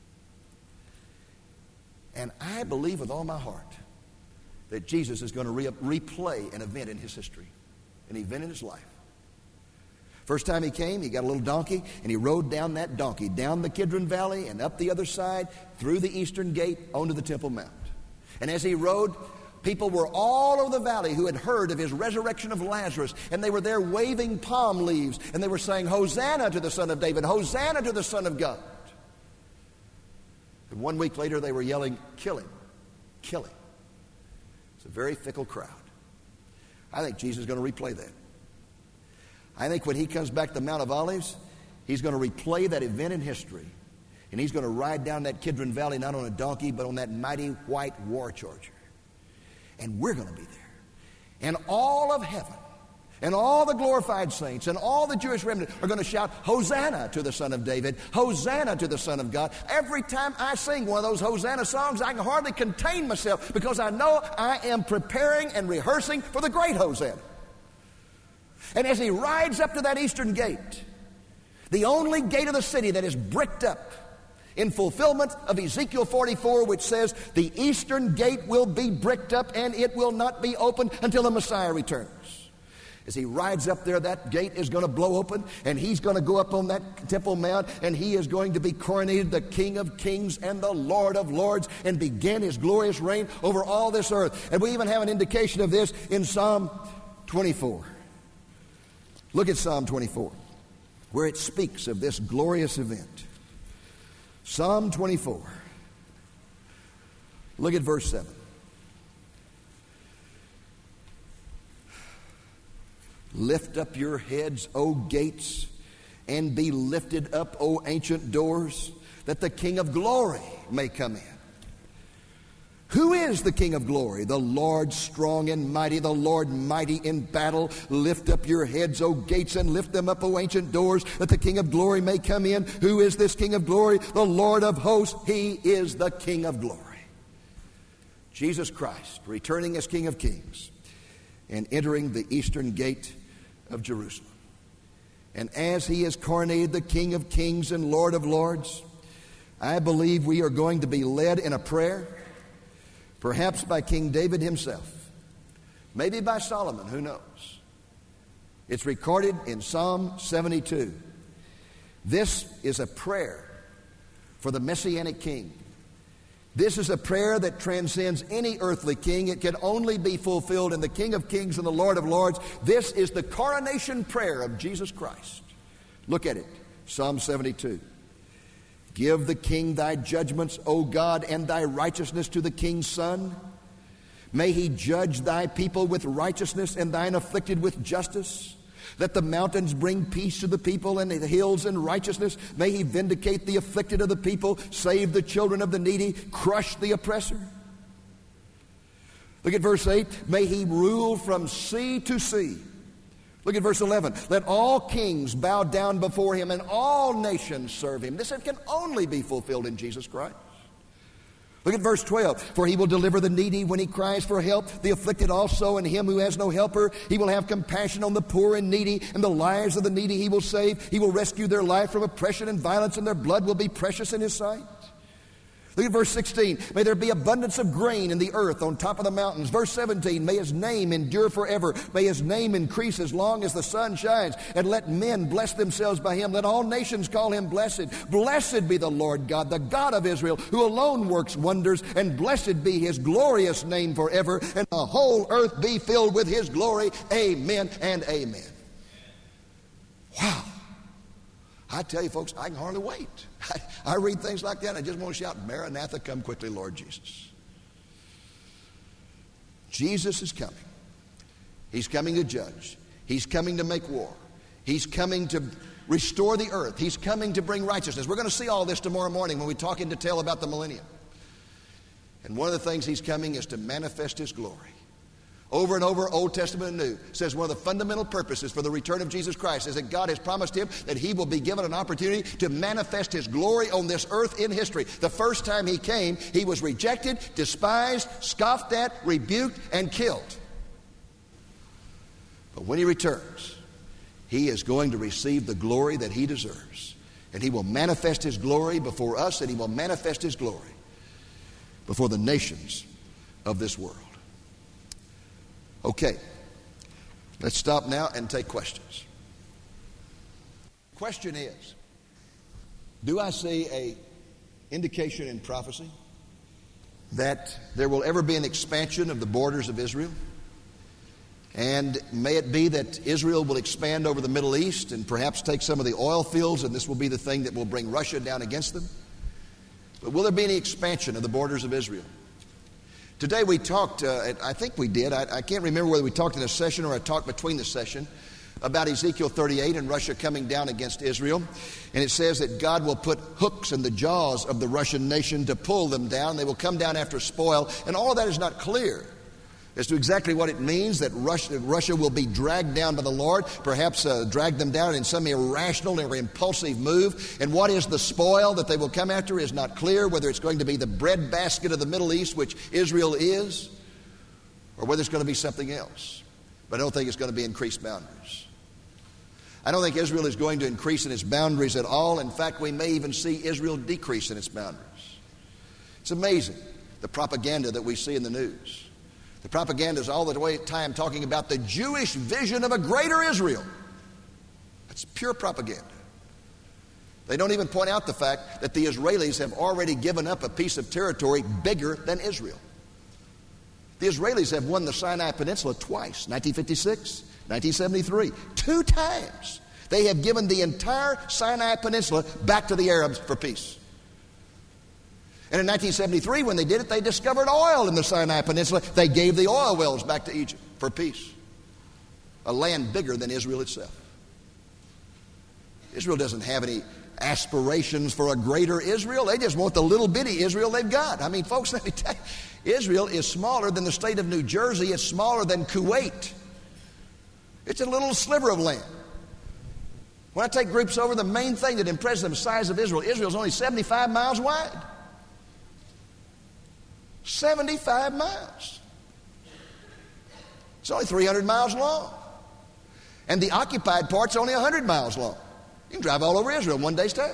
And I believe with all my heart that Jesus is going to re- replay an event in His history, an event in His life. First time He came, He got a little donkey, and He rode down that donkey, down the Kidron Valley and up the other side, through the eastern gate, onto the Temple Mount. And as He rode, people were all over the valley who had heard of His resurrection of Lazarus, and they were there waving palm leaves, and they were saying, Hosanna to the Son of David, Hosanna to the Son of God. And one week later, they were yelling, kill Him, kill Him. It's a very fickle crowd. I think Jesus is going to replay that. I think when He comes back to the Mount of Olives, He's going to replay that event in history. And He's going to ride down that Kidron Valley, not on a donkey, but on that mighty white war charger. And we're going to be there. And all of heaven, and all the glorified saints, and all the Jewish remnant are going to shout, Hosanna to the Son of David, Hosanna to the Son of God. Every time I sing one of those Hosanna songs, I can hardly contain myself because I know I am preparing and rehearsing for the great Hosanna. And as He rides up to that eastern gate, the only gate of the city that is bricked up in fulfillment of Ezekiel forty-four, which says the eastern gate will be bricked up and it will not be opened until the Messiah returns. As He rides up there, that gate is going to blow open, and He's going to go up on that Temple Mount, and He is going to be coronated the King of Kings and the Lord of Lords, and begin His glorious reign over all this earth. And we even have an indication of this in Psalm twenty-four. Look at Psalm twenty-four, where it speaks of this glorious event. Psalm twenty-four. Look at verse seven. Lift up your heads, O gates, and be lifted up, O ancient doors, that the King of glory may come in. Who is the King of glory? The Lord strong and mighty, the Lord mighty in battle. Lift up your heads, O gates, and lift them up, O ancient doors, that the King of glory may come in. Who is this King of glory? The Lord of hosts. He is the King of glory. Jesus Christ, returning as King of kings and entering the eastern gate of Jerusalem. And as He is coronated the King of kings and Lord of lords, I believe we are going to be led in a prayer, perhaps by King David himself, maybe by Solomon, who knows. It's recorded in Psalm seventy-two. This is a prayer for the Messianic King. This is a prayer that transcends any earthly king. It can only be fulfilled in the King of Kings and the Lord of Lords. This is the coronation prayer of Jesus Christ. Look at it, Psalm seventy-two. Give the king thy judgments, O God, and thy righteousness to the king's son. May he judge thy people with righteousness and thine afflicted with justice. Let the mountains bring peace to the people and the hills in righteousness. May he vindicate the afflicted of the people, save the children of the needy, crush the oppressor. Look at verse eight. May he rule from sea to sea. Look at verse eleven. Let all kings bow down before him and all nations serve him. This can only be fulfilled in Jesus Christ. Look at verse twelve. For he will deliver the needy when he cries for help, the afflicted also, and him who has no helper. He will have compassion on the poor and needy, and the lives of the needy he will save. He will rescue their life from oppression and violence, and their blood will be precious in his sight. Look at verse sixteen. May there be abundance of grain in the earth on top of the mountains. Verse seventeen. May his name endure forever. May his name increase as long as the sun shines. And let men bless themselves by him. Let all nations call him blessed. Blessed be the Lord God, the God of Israel, who alone works wonders. And blessed be his glorious name forever. And the whole earth be filled with his glory. Amen and amen. Wow. I tell you, folks, I can hardly wait. I, I read things like that and I just want to shout, Maranatha, come quickly, Lord Jesus. Jesus is coming. He's coming to judge. He's coming to make war. He's coming to restore the earth. He's coming to bring righteousness. We're going to see all this tomorrow morning when we talk in detail about the millennium. And one of the things he's coming is to manifest his glory. Over and over, Old Testament and New, says one of the fundamental purposes for the return of Jesus Christ is that God has promised him that he will be given an opportunity to manifest his glory on this earth in history. The first time he came, he was rejected, despised, scoffed at, rebuked, and killed. But when he returns, he is going to receive the glory that he deserves. And he will manifest his glory before us, and he will manifest his glory before the nations of this world. Okay, let's stop now and take questions. Question is, do I see a indication in prophecy that there will ever be an expansion of the borders of Israel? And may it be that Israel will expand over the Middle East and perhaps take some of the oil fields, and this will be the thing that will bring Russia down against them? But will there be any expansion of the borders of Israel? Today we talked, uh, I think we did, I, I can't remember whether we talked in a session or I talked between the session, about Ezekiel thirty-eight and Russia coming down against Israel. And it says that God will put hooks in the jaws of the Russian nation to pull them down. They will come down after spoil. And all of that is not clear as to exactly what it means that Russia, Russia will be dragged down by the Lord, perhaps uh, drag them down in some irrational or impulsive move. And what is the spoil that they will come after is not clear, whether it's going to be the breadbasket of the Middle East, which Israel is, or whether it's going to be something else. But I don't think it's going to be increased boundaries. I don't think Israel is going to increase in its boundaries at all. In fact, we may even see Israel decrease in its boundaries. It's amazing, the propaganda that we see in the news. The propaganda is all the time talking about the Jewish vision of a greater Israel. That's pure propaganda. They don't even point out the fact that the Israelis have already given up a piece of territory bigger than Israel. The Israelis have won the Sinai Peninsula twice, nineteen fifty-six, nineteen seventy-three. Two times they have given the entire Sinai Peninsula back to the Arabs for peace. And in nineteen seventy-three, when they did it, they discovered oil in the Sinai Peninsula. They gave the oil wells back to Egypt for peace. A land bigger than Israel itself. Israel doesn't have any aspirations for a greater Israel. They just want the little bitty Israel they've got. I mean, folks, let me tell you, Israel is smaller than the state of New Jersey. It's smaller than Kuwait. It's a little sliver of land. When I take groups over, the main thing that impresses them is the size of Israel. Israel's only seventy-five miles wide. seventy-five miles. It's only three hundred miles long. And the occupied part's only one hundred miles long. You can drive all over Israel in one day's time.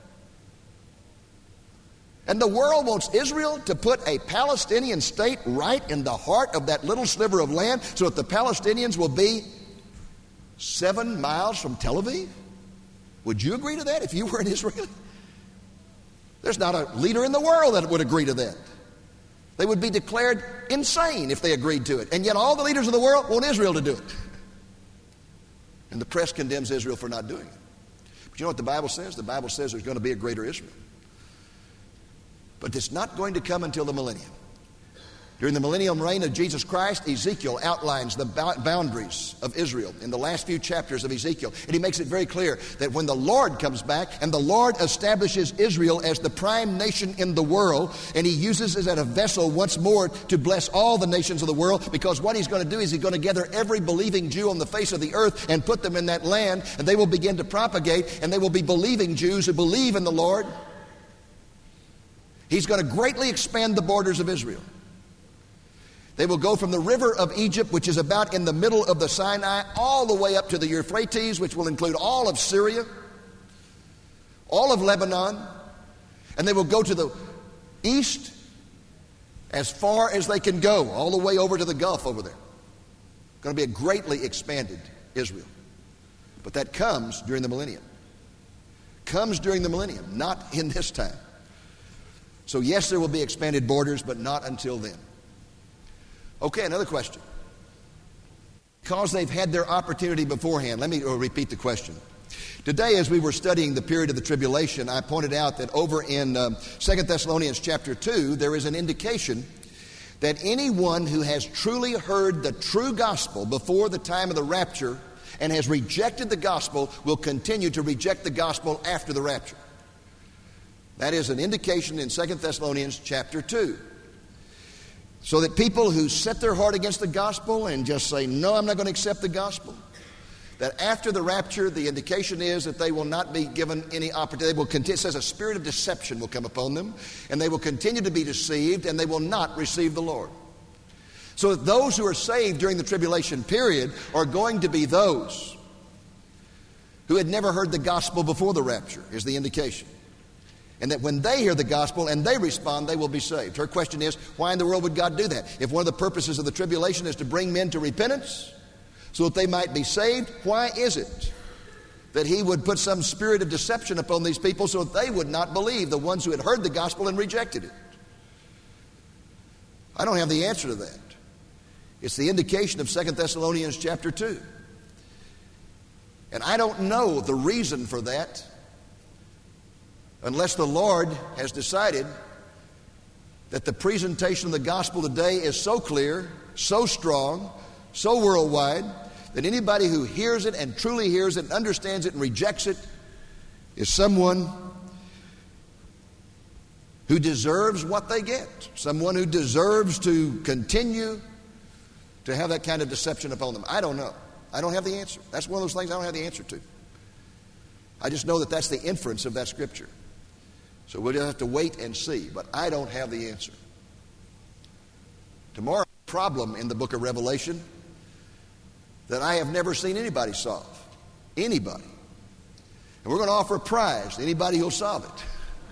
And the world wants Israel to put a Palestinian state right in the heart of that little sliver of land so that the Palestinians will be seven miles from Tel Aviv? Would you agree to that if you were in Israel? There's not a leader in the world that would agree to that. They would be declared insane if they agreed to it. And yet all the leaders of the world want Israel to do it. And the press condemns Israel for not doing it. But you know what the Bible says? The Bible says there's going to be a greater Israel. But it's not going to come until the millennium. During the millennium reign of Jesus Christ, Ezekiel outlines the boundaries of Israel in the last few chapters of Ezekiel. And he makes it very clear that when the Lord comes back and the Lord establishes Israel as the prime nation in the world, and he uses it as a vessel once more to bless all the nations of the world, because what he's going to do is he's going to gather every believing Jew on the face of the earth and put them in that land, and they will begin to propagate, and they will be believing Jews who believe in the Lord. He's going to greatly expand the borders of Israel. They will go from the river of Egypt, which is about in the middle of the Sinai, all the way up to the Euphrates, which will include all of Syria, all of Lebanon, and they will go to the east as far as they can go, all the way over to the Gulf over there. Going to be a greatly expanded Israel. But that comes during the millennium. Comes during the millennium, not in this time. So yes, there will be expanded borders, but not until then. Okay, another question. Because they've had their opportunity beforehand, let me repeat the question. Today, as we were studying the period of the tribulation, I pointed out that over in um, Second Thessalonians chapter two, there is an indication that anyone who has truly heard the true gospel before the time of the rapture and has rejected the gospel will continue to reject the gospel after the rapture. That is an indication in Second Thessalonians chapter two. So that people who set their heart against the gospel and just say, no, I'm not going to accept the gospel, that after the rapture, the indication is that they will not be given any opportunity. They will continue, it says a spirit of deception will come upon them, and they will continue to be deceived, and they will not receive the Lord. So that those who are saved during the tribulation period are going to be those who had never heard the gospel before the rapture, is the indication. And that when they hear the gospel and they respond, they will be saved. Her question is, why in the world would God do that? If one of the purposes of the tribulation is to bring men to repentance so that they might be saved, why is it that he would put some spirit of deception upon these people so that they would not believe, the ones who had heard the gospel and rejected it? I don't have the answer to that. It's the indication of Second Thessalonians chapter two. And I don't know the reason for that unless the Lord has decided that the presentation of the gospel today is so clear, so strong, so worldwide, that anybody who hears it and truly hears it and understands it and rejects it is someone who deserves what they get, someone who deserves to continue to have that kind of deception upon them. I don't know. I don't have the answer. That's one of those things I don't have the answer to. I just know that that's the inference of that scripture. So we'll just have to wait and see, but I don't have the answer. Tomorrow, a problem in the book of Revelation that I have never seen anybody solve. Anybody. And we're going to offer a prize to anybody who'll solve it.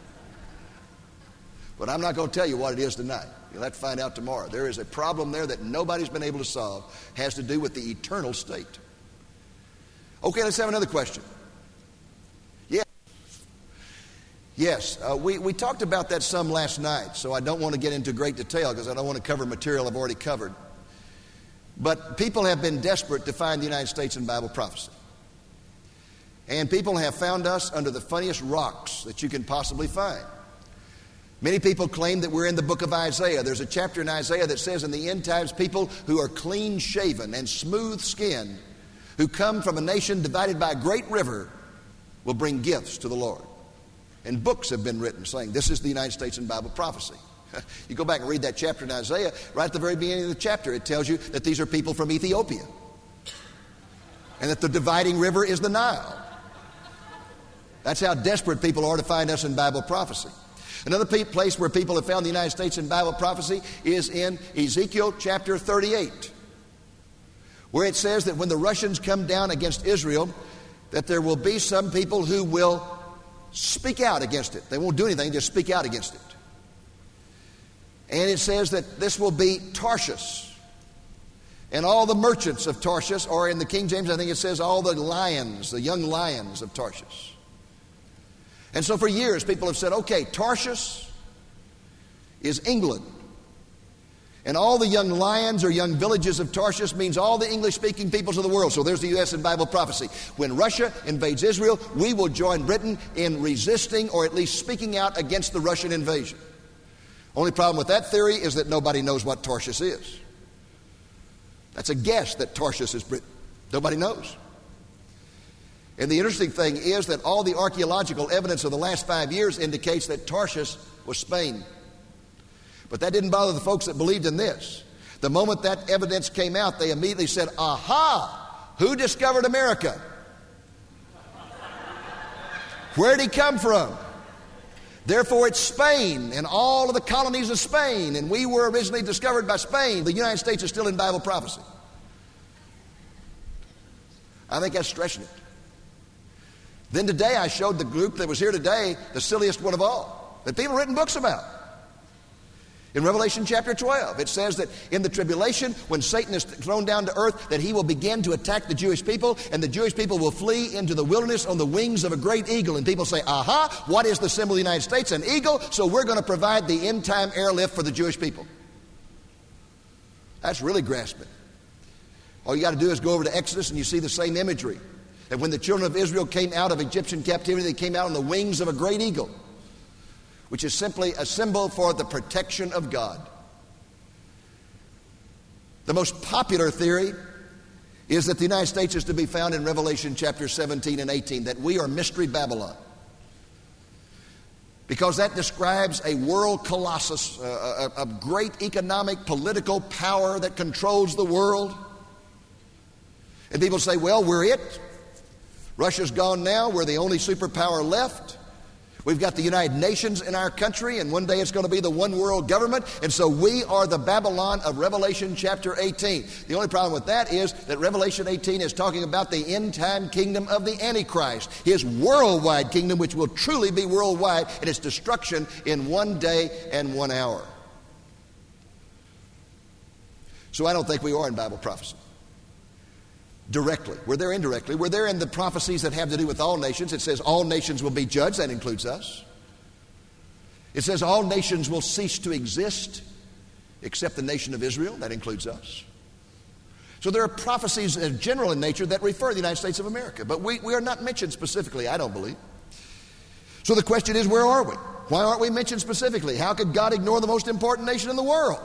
But I'm not going to tell you what it is tonight. You'll have to find out tomorrow. There is a problem there that nobody's been able to solve. It has to do with the eternal state. Okay, let's have another question. Yes. Yes, uh, we, we talked about that some last night, so I don't want to get into great detail because I don't want to cover material I've already covered. But people have been desperate to find the United States in Bible prophecy. And people have found us under the funniest rocks that you can possibly find. Many people claim that we're in the book of Isaiah. There's a chapter in Isaiah that says in the end times, people who are clean-shaven and smooth-skinned, who come from a nation divided by a great river, will bring gifts to the Lord. And books have been written saying this is the United States in Bible prophecy. You go back and read that chapter in Isaiah, right at the very beginning of the chapter, it tells you that these are people from Ethiopia. And that the dividing river is the Nile. That's how desperate people are to find us in Bible prophecy. Another place where people have found the United States in Bible prophecy is in Ezekiel chapter thirty-eight, where it says that when the Russians come down against Israel, that there will be some people who will speak out against it. They won't do anything, just speak out against it. And it says that this will be Tarshish. And all the merchants of Tarshish, or in the King James, I think it says all the lions, the young lions of Tarshish. And so for years, people have said, okay, Tarshish is England. And all the young lions or young villages of Tarshish means all the English-speaking peoples of the world. So there's the U S in Bible prophecy. When Russia invades Israel, we will join Britain in resisting or at least speaking out against the Russian invasion. Only problem with that theory is that nobody knows what Tarshish is. That's a guess that Tarshish is Britain. Nobody knows. And the interesting thing is that all the archaeological evidence of the last five years indicates that Tarshish was Spain. But that didn't bother the folks that believed in this. The moment that evidence came out, they immediately said, aha, who discovered America? Where'd he come from? Therefore, it's Spain and all of the colonies of Spain, and we were originally discovered by Spain. The United States is still in Bible prophecy. I think that's stretching it. Then today I showed the group that was here today the silliest one of all, that people have written books about. In Revelation chapter twelve, it says that in the tribulation, when Satan is thrown down to earth, that he will begin to attack the Jewish people, and the Jewish people will flee into the wilderness on the wings of a great eagle. And people say, aha, what is the symbol of the United States? An eagle, so we're going to provide the end-time airlift for the Jewish people. That's really grasping. All you got to do is go over to Exodus and you see the same imagery. That when the children of Israel came out of Egyptian captivity, they came out on the wings of a great eagle, which is simply a symbol for the protection of God. The most popular theory is that the United States is to be found in Revelation chapter seventeen and eighteen, that we are Mystery Babylon. Because that describes a world colossus, a, a, a great economic, political power that controls the world. And people say, well, we're it. Russia's gone now. We're the only superpower left. We've got the United Nations in our country, and one day it's going to be the one world government. And so we are the Babylon of Revelation chapter eighteen. The only problem with that is that Revelation eighteen is talking about the end-time kingdom of the Antichrist, his worldwide kingdom, which will truly be worldwide, and its destruction in one day and one hour. So I don't think we are in Bible prophecy. Directly. We're there indirectly. We're there in the prophecies that have to do with all nations. It says all nations will be judged. That includes us. It says all nations will cease to exist except the nation of Israel. That includes us. So there are prophecies in general in nature that refer to the United States of America. But we, we are not mentioned specifically, I don't believe. So the question is, where are we? Why aren't we mentioned specifically? How could God ignore the most important nation in the world?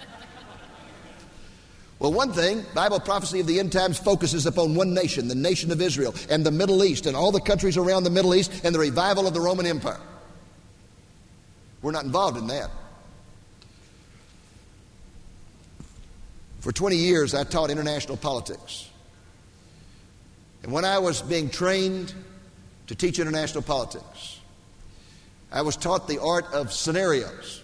Well, one thing, Bible prophecy of the end times focuses upon one nation, the nation of Israel, and the Middle East, and all the countries around the Middle East, and the revival of the Roman Empire. We're not involved in that. For twenty years, I taught international politics. And when I was being trained to teach international politics, I was taught the art of scenarios.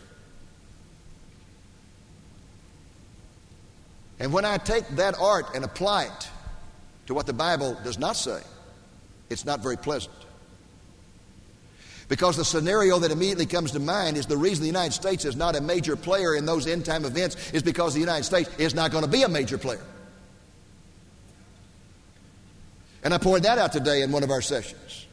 And when I take that art and apply it to what the Bible does not say, it's not very pleasant. Because the scenario that immediately comes to mind is the reason the United States is not a major player in those end-time events is because the United States is not going to be a major player. And I pointed that out today in one of our sessions.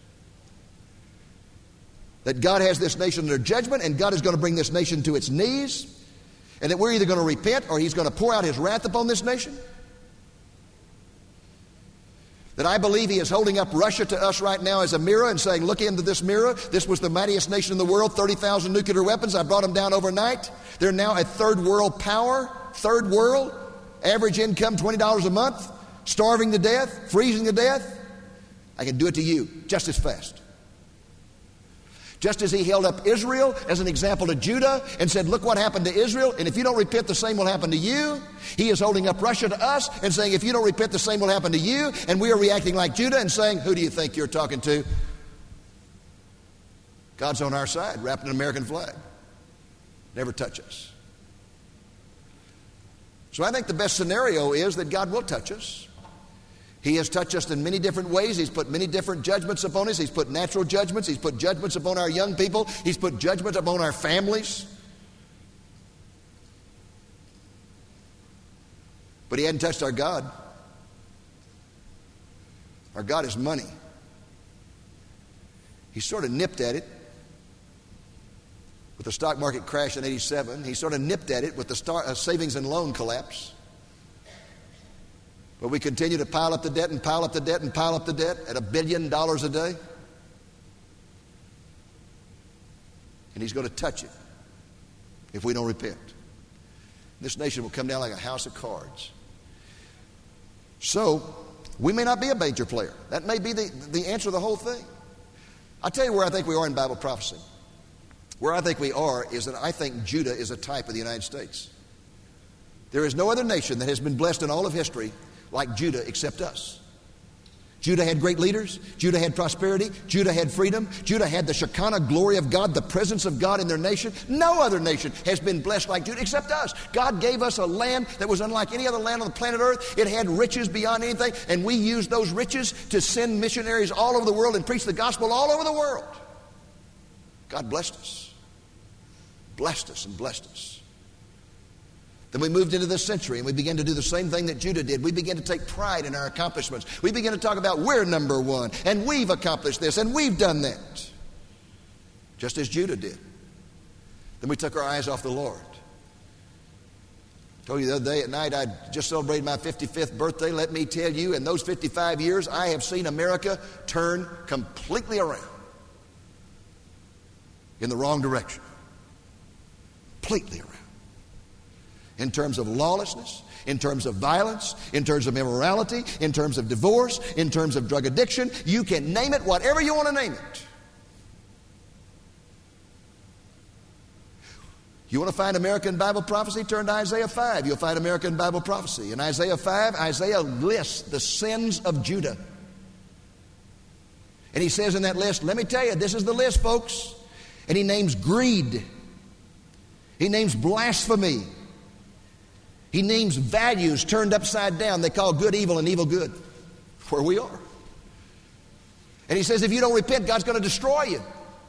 That God has this nation under judgment, and God is going to bring this nation to its knees, and that we're either going to repent or he's going to pour out his wrath upon this nation. That I believe he is holding up Russia to us right now as a mirror and saying, look into this mirror. This was the mightiest nation in the world, thirty thousand nuclear weapons. I brought them down overnight. They're now a third world power, third world, average income twenty dollars a month, starving to death, freezing to death. I can do it to you just as fast. Just as he held up Israel as an example to Judah and said, look what happened to Israel, and if you don't repent, the same will happen to you. He is holding up Russia to us and saying, if you don't repent, the same will happen to you. And we are reacting like Judah and saying, who do you think you're talking to? God's on our side, wrapped in an American flag. Never touch us. So I think the best scenario is that God will touch us. He has touched us in many different ways. He's put many different judgments upon us. He's put natural judgments. He's put judgments upon our young people. He's put judgments upon our families. But he hadn't touched our God. Our God is money. He sort of nipped at it with the stock market crash in eighty-seven. He sort of nipped at it with the star, uh, savings and loan collapse. But we continue to pile up the debt and pile up the debt and pile up the debt at a billion dollars a day. And he's going to touch it if we don't repent. This nation will come down like a house of cards. So, we may not be a major player. That may be the, the answer to the whole thing. I'll tell you where I think we are in Bible prophecy. Where I think we are is that I think Judah is a type of the United States. There is no other nation that has been blessed in all of history like Judah except us. Judah had great leaders. Judah had prosperity. Judah had freedom. Judah had the Shekinah glory of God, the presence of God in their nation. No other nation has been blessed like Judah except us. God gave us a land that was unlike any other land on the planet Earth. It had riches beyond anything, and we used those riches to send missionaries all over the world and preach the gospel all over the world. God blessed us. Blessed us and blessed us. Then we moved into this century and we began to do the same thing that Judah did. We began to take pride in our accomplishments. We began to talk about we're number one and we've accomplished this and we've done that. Just as Judah did. Then we took our eyes off the Lord. I told you the other day at night I just celebrated my fifty-fifth birthday. Let me tell you, in those fifty-five years, I have seen America turn completely around in the wrong direction. Completely around. In terms of lawlessness, in terms of violence, in terms of immorality, in terms of divorce, in terms of drug addiction. You can name it whatever you want to name it. You want to find American Bible prophecy? Turn to Isaiah five. You'll find American Bible prophecy. In Isaiah five, Isaiah lists the sins of Judah. And he says in that list, let me tell you, this is the list, folks. And he names greed. He names blasphemy. He names values turned upside down. They call good evil and evil good. Where we are. And he says if you don't repent, God's going to destroy you.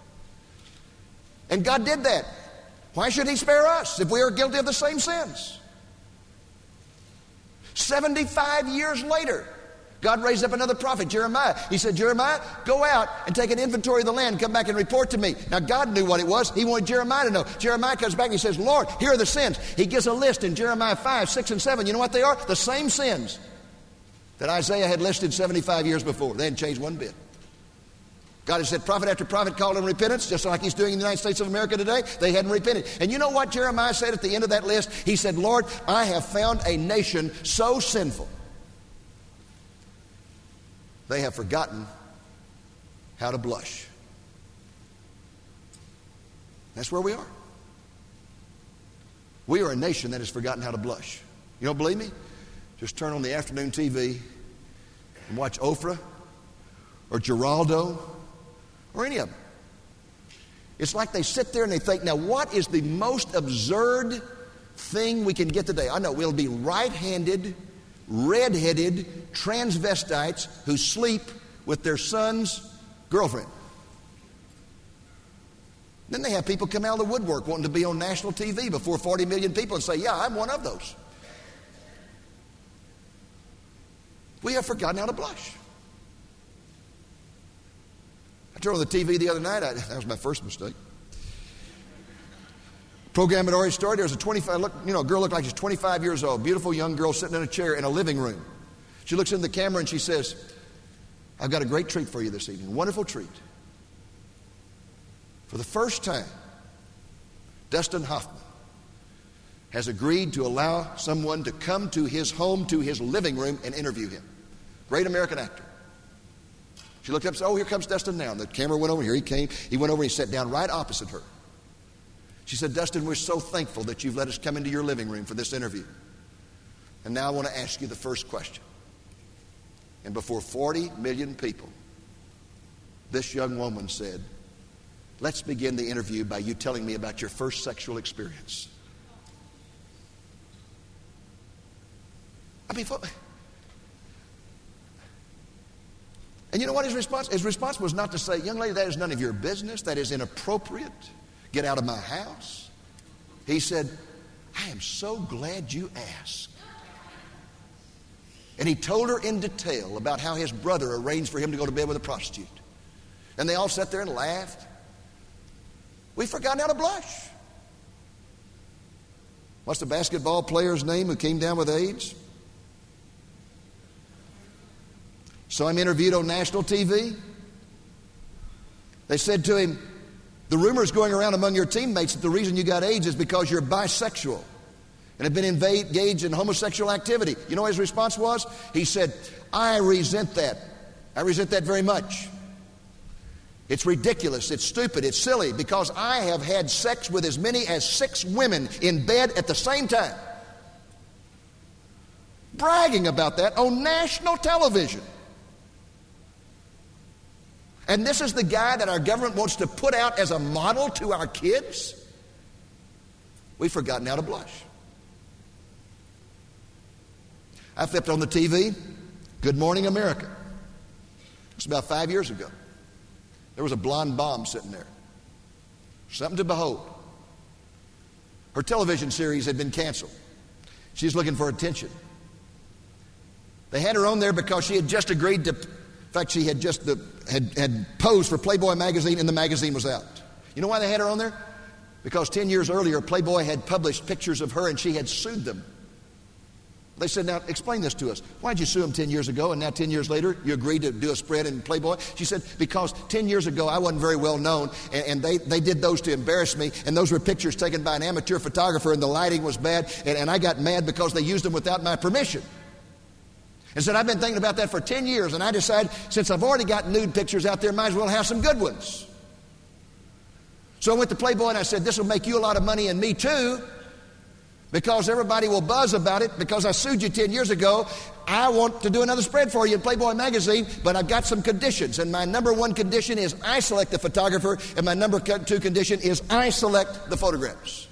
And God did that. Why should he spare us if we are guilty of the same sins? seventy-five years later, God raised up another prophet, Jeremiah. He said, Jeremiah, go out and take an inventory of the land. Come back and report to me. Now, God knew what it was. He wanted Jeremiah to know. Jeremiah comes back and he says, Lord, here are the sins. He gives a list in Jeremiah five, six, and seven. You know what they are? The same sins that Isaiah had listed seventy-five years before. They hadn't changed one bit. God had said prophet after prophet called in repentance, just like he's doing in the United States of America today. They hadn't repented. And you know what Jeremiah said at the end of that list? He said, Lord, I have found a nation so sinful. They have forgotten how to blush. That's where we are. We are a nation that has forgotten how to blush. You don't believe me? Just turn on the afternoon T V and watch Oprah or Geraldo or any of them. It's like they sit there and they think, now what is the most absurd thing we can get today? I know we'll be right-handed, red-headed transvestites who sleep with their son's girlfriend. Then they have people come out of the woodwork wanting to be on national T V before forty million people and say, yeah, I'm one of those. We have forgotten how to blush. I turned on the T V the other night. I, that was my first mistake. Program had already started. There was a twenty-five, look, you know, a girl looked like she's twenty-five years old, beautiful young girl sitting in a chair in a living room. She looks in the camera and she says, I've got a great treat for you this evening, a wonderful treat. For the first time, Dustin Hoffman has agreed to allow someone to come to his home, to his living room, and interview him. Great American actor. She looked up and said, oh, here comes Dustin now. And the camera went over. Here he came. He went over and he sat down right opposite her. She said, Dustin, we're so thankful that you've let us come into your living room for this interview. And now I want to ask you the first question. And before forty million people, this young woman said, let's begin the interview by you telling me about your first sexual experience. I mean, and you know what his response? His response was not to say, young lady, that is none of your business. That is inappropriate. Get out of my house. He said, I am so glad you asked. And he told her in detail about how his brother arranged for him to go to bed with a prostitute. And they all sat there and laughed. We've forgotten how to blush. What's the basketball player's name who came down with AIDS? Saw him interviewed on national T V. They said to him, the rumors going around among your teammates that the reason you got AIDS is because you're bisexual and have been engaged in homosexual activity. You know what his response was? He said, I resent that. I resent that very much. It's ridiculous, it's stupid, it's silly, because I have had sex with as many as six women in bed at the same time. Bragging about that on national television. And this is the guy that our government wants to put out as a model to our kids? We've forgotten how to blush. I flipped on the T V, Good Morning America. It was about five years ago. There was a blonde bomb sitting there. Something to behold. Her television series had been canceled. She's looking for attention. They had her on there because she had just agreed to, in fact, she had just the, had, had posed for Playboy magazine, and the magazine was out. You know why they had her on there? Because ten years earlier, Playboy had published pictures of her and she had sued them. They said, now explain this to us. Why did you sue them ten years ago and now ten years later you agreed to do a spread in Playboy? She said, because ten years ago I wasn't very well known, and, and they, they did those to embarrass me, and those were pictures taken by an amateur photographer and the lighting was bad, and, and I got mad because they used them without my permission. And said, I've been thinking about that for ten years, and I decided since I've already got nude pictures out there, might as well have some good ones. So I went to Playboy and I said, this will make you a lot of money and me too, because everybody will buzz about it because I sued you ten years ago. I want to do another spread for you in Playboy magazine, but I've got some conditions. And my number one condition is I select the photographer, and my number two condition is I select the photographs.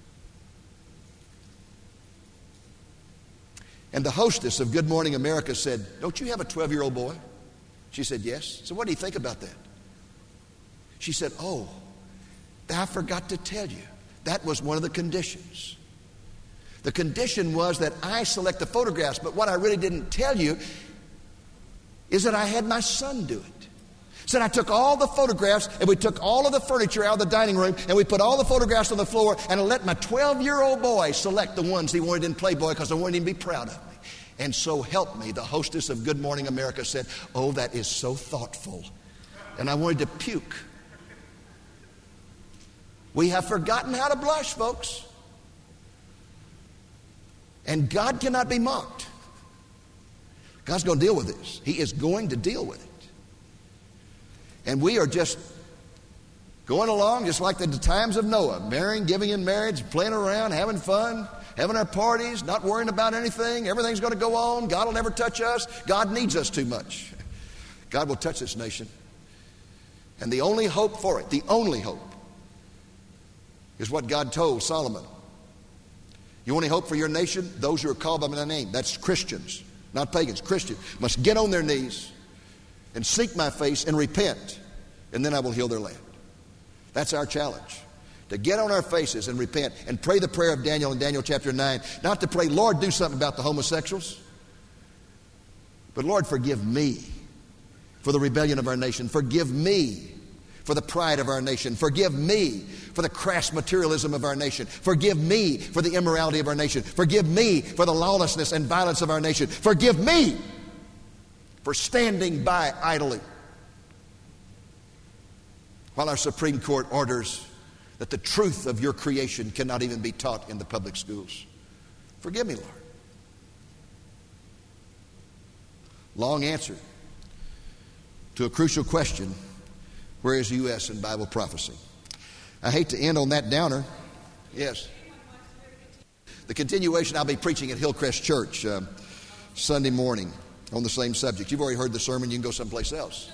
And the hostess of Good Morning America said, don't you have a twelve-year-old boy? She said, yes. So what do you think about that? She said, oh, I forgot to tell you. That was one of the conditions. The condition was that I select the photographs, but what I really didn't tell you is that I had my son do it. Said I took all the photographs and we took all of the furniture out of the dining room and we put all the photographs on the floor, and I let my twelve-year-old boy select the ones he wanted in Playboy because I wanted him to be proud of me. And so help me, the hostess of Good Morning America said, oh, that is so thoughtful. And I wanted to puke. We have forgotten how to blush, folks. And God cannot be mocked. God's going to deal with this. He is going to deal with it. And we are just going along just like the times of Noah, marrying, giving in marriage, playing around, having fun, having our parties, not worrying about anything. Everything's going to go on. God will never touch us. God needs us too much. God will touch this nation. And the only hope for it, the only hope, is what God told Solomon. You want any hope for your nation? Those who are called by my name. That's Christians, not pagans. Christians must get on their knees and seek my face and repent, and then I will heal their land. That's our challenge. To get on our faces and repent and pray the prayer of Daniel in Daniel chapter nine. Not to pray, Lord, do something about the homosexuals. But Lord, forgive me for the rebellion of our nation. Forgive me for the pride of our nation. Forgive me for the crass materialism of our nation. Forgive me for the immorality of our nation. Forgive me for the lawlessness and violence of our nation. Forgive me for standing by idly while our Supreme Court orders that the truth of your creation cannot even be taught in the public schools. Forgive me, Lord. Long answer to a crucial question. Where is the U S in Bible prophecy? I hate to end on that downer. Yes. The continuation, I'll be preaching at Hillcrest Church uh, Sunday morning on the same subject. You've already heard the sermon. You can go someplace else.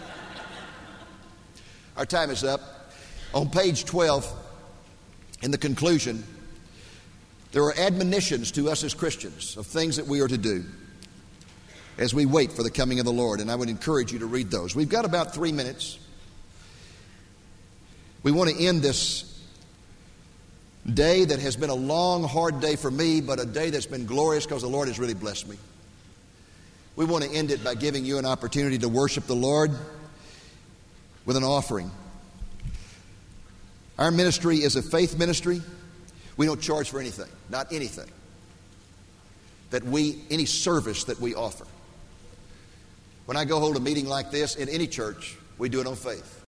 Our time is up. On page twelve, in the conclusion, there are admonitions to us as Christians of things that we are to do as we wait for the coming of the Lord. And I would encourage you to read those. We've got about three minutes. We want to end this day that has been a long, hard day for me, but a day that's been glorious because the Lord has really blessed me. We want to end it by giving you an opportunity to worship the Lord with an offering. Our ministry is a faith ministry. We don't charge for anything, not anything that we, any service that we offer. When I go hold a meeting like this in any church, we do it on faith.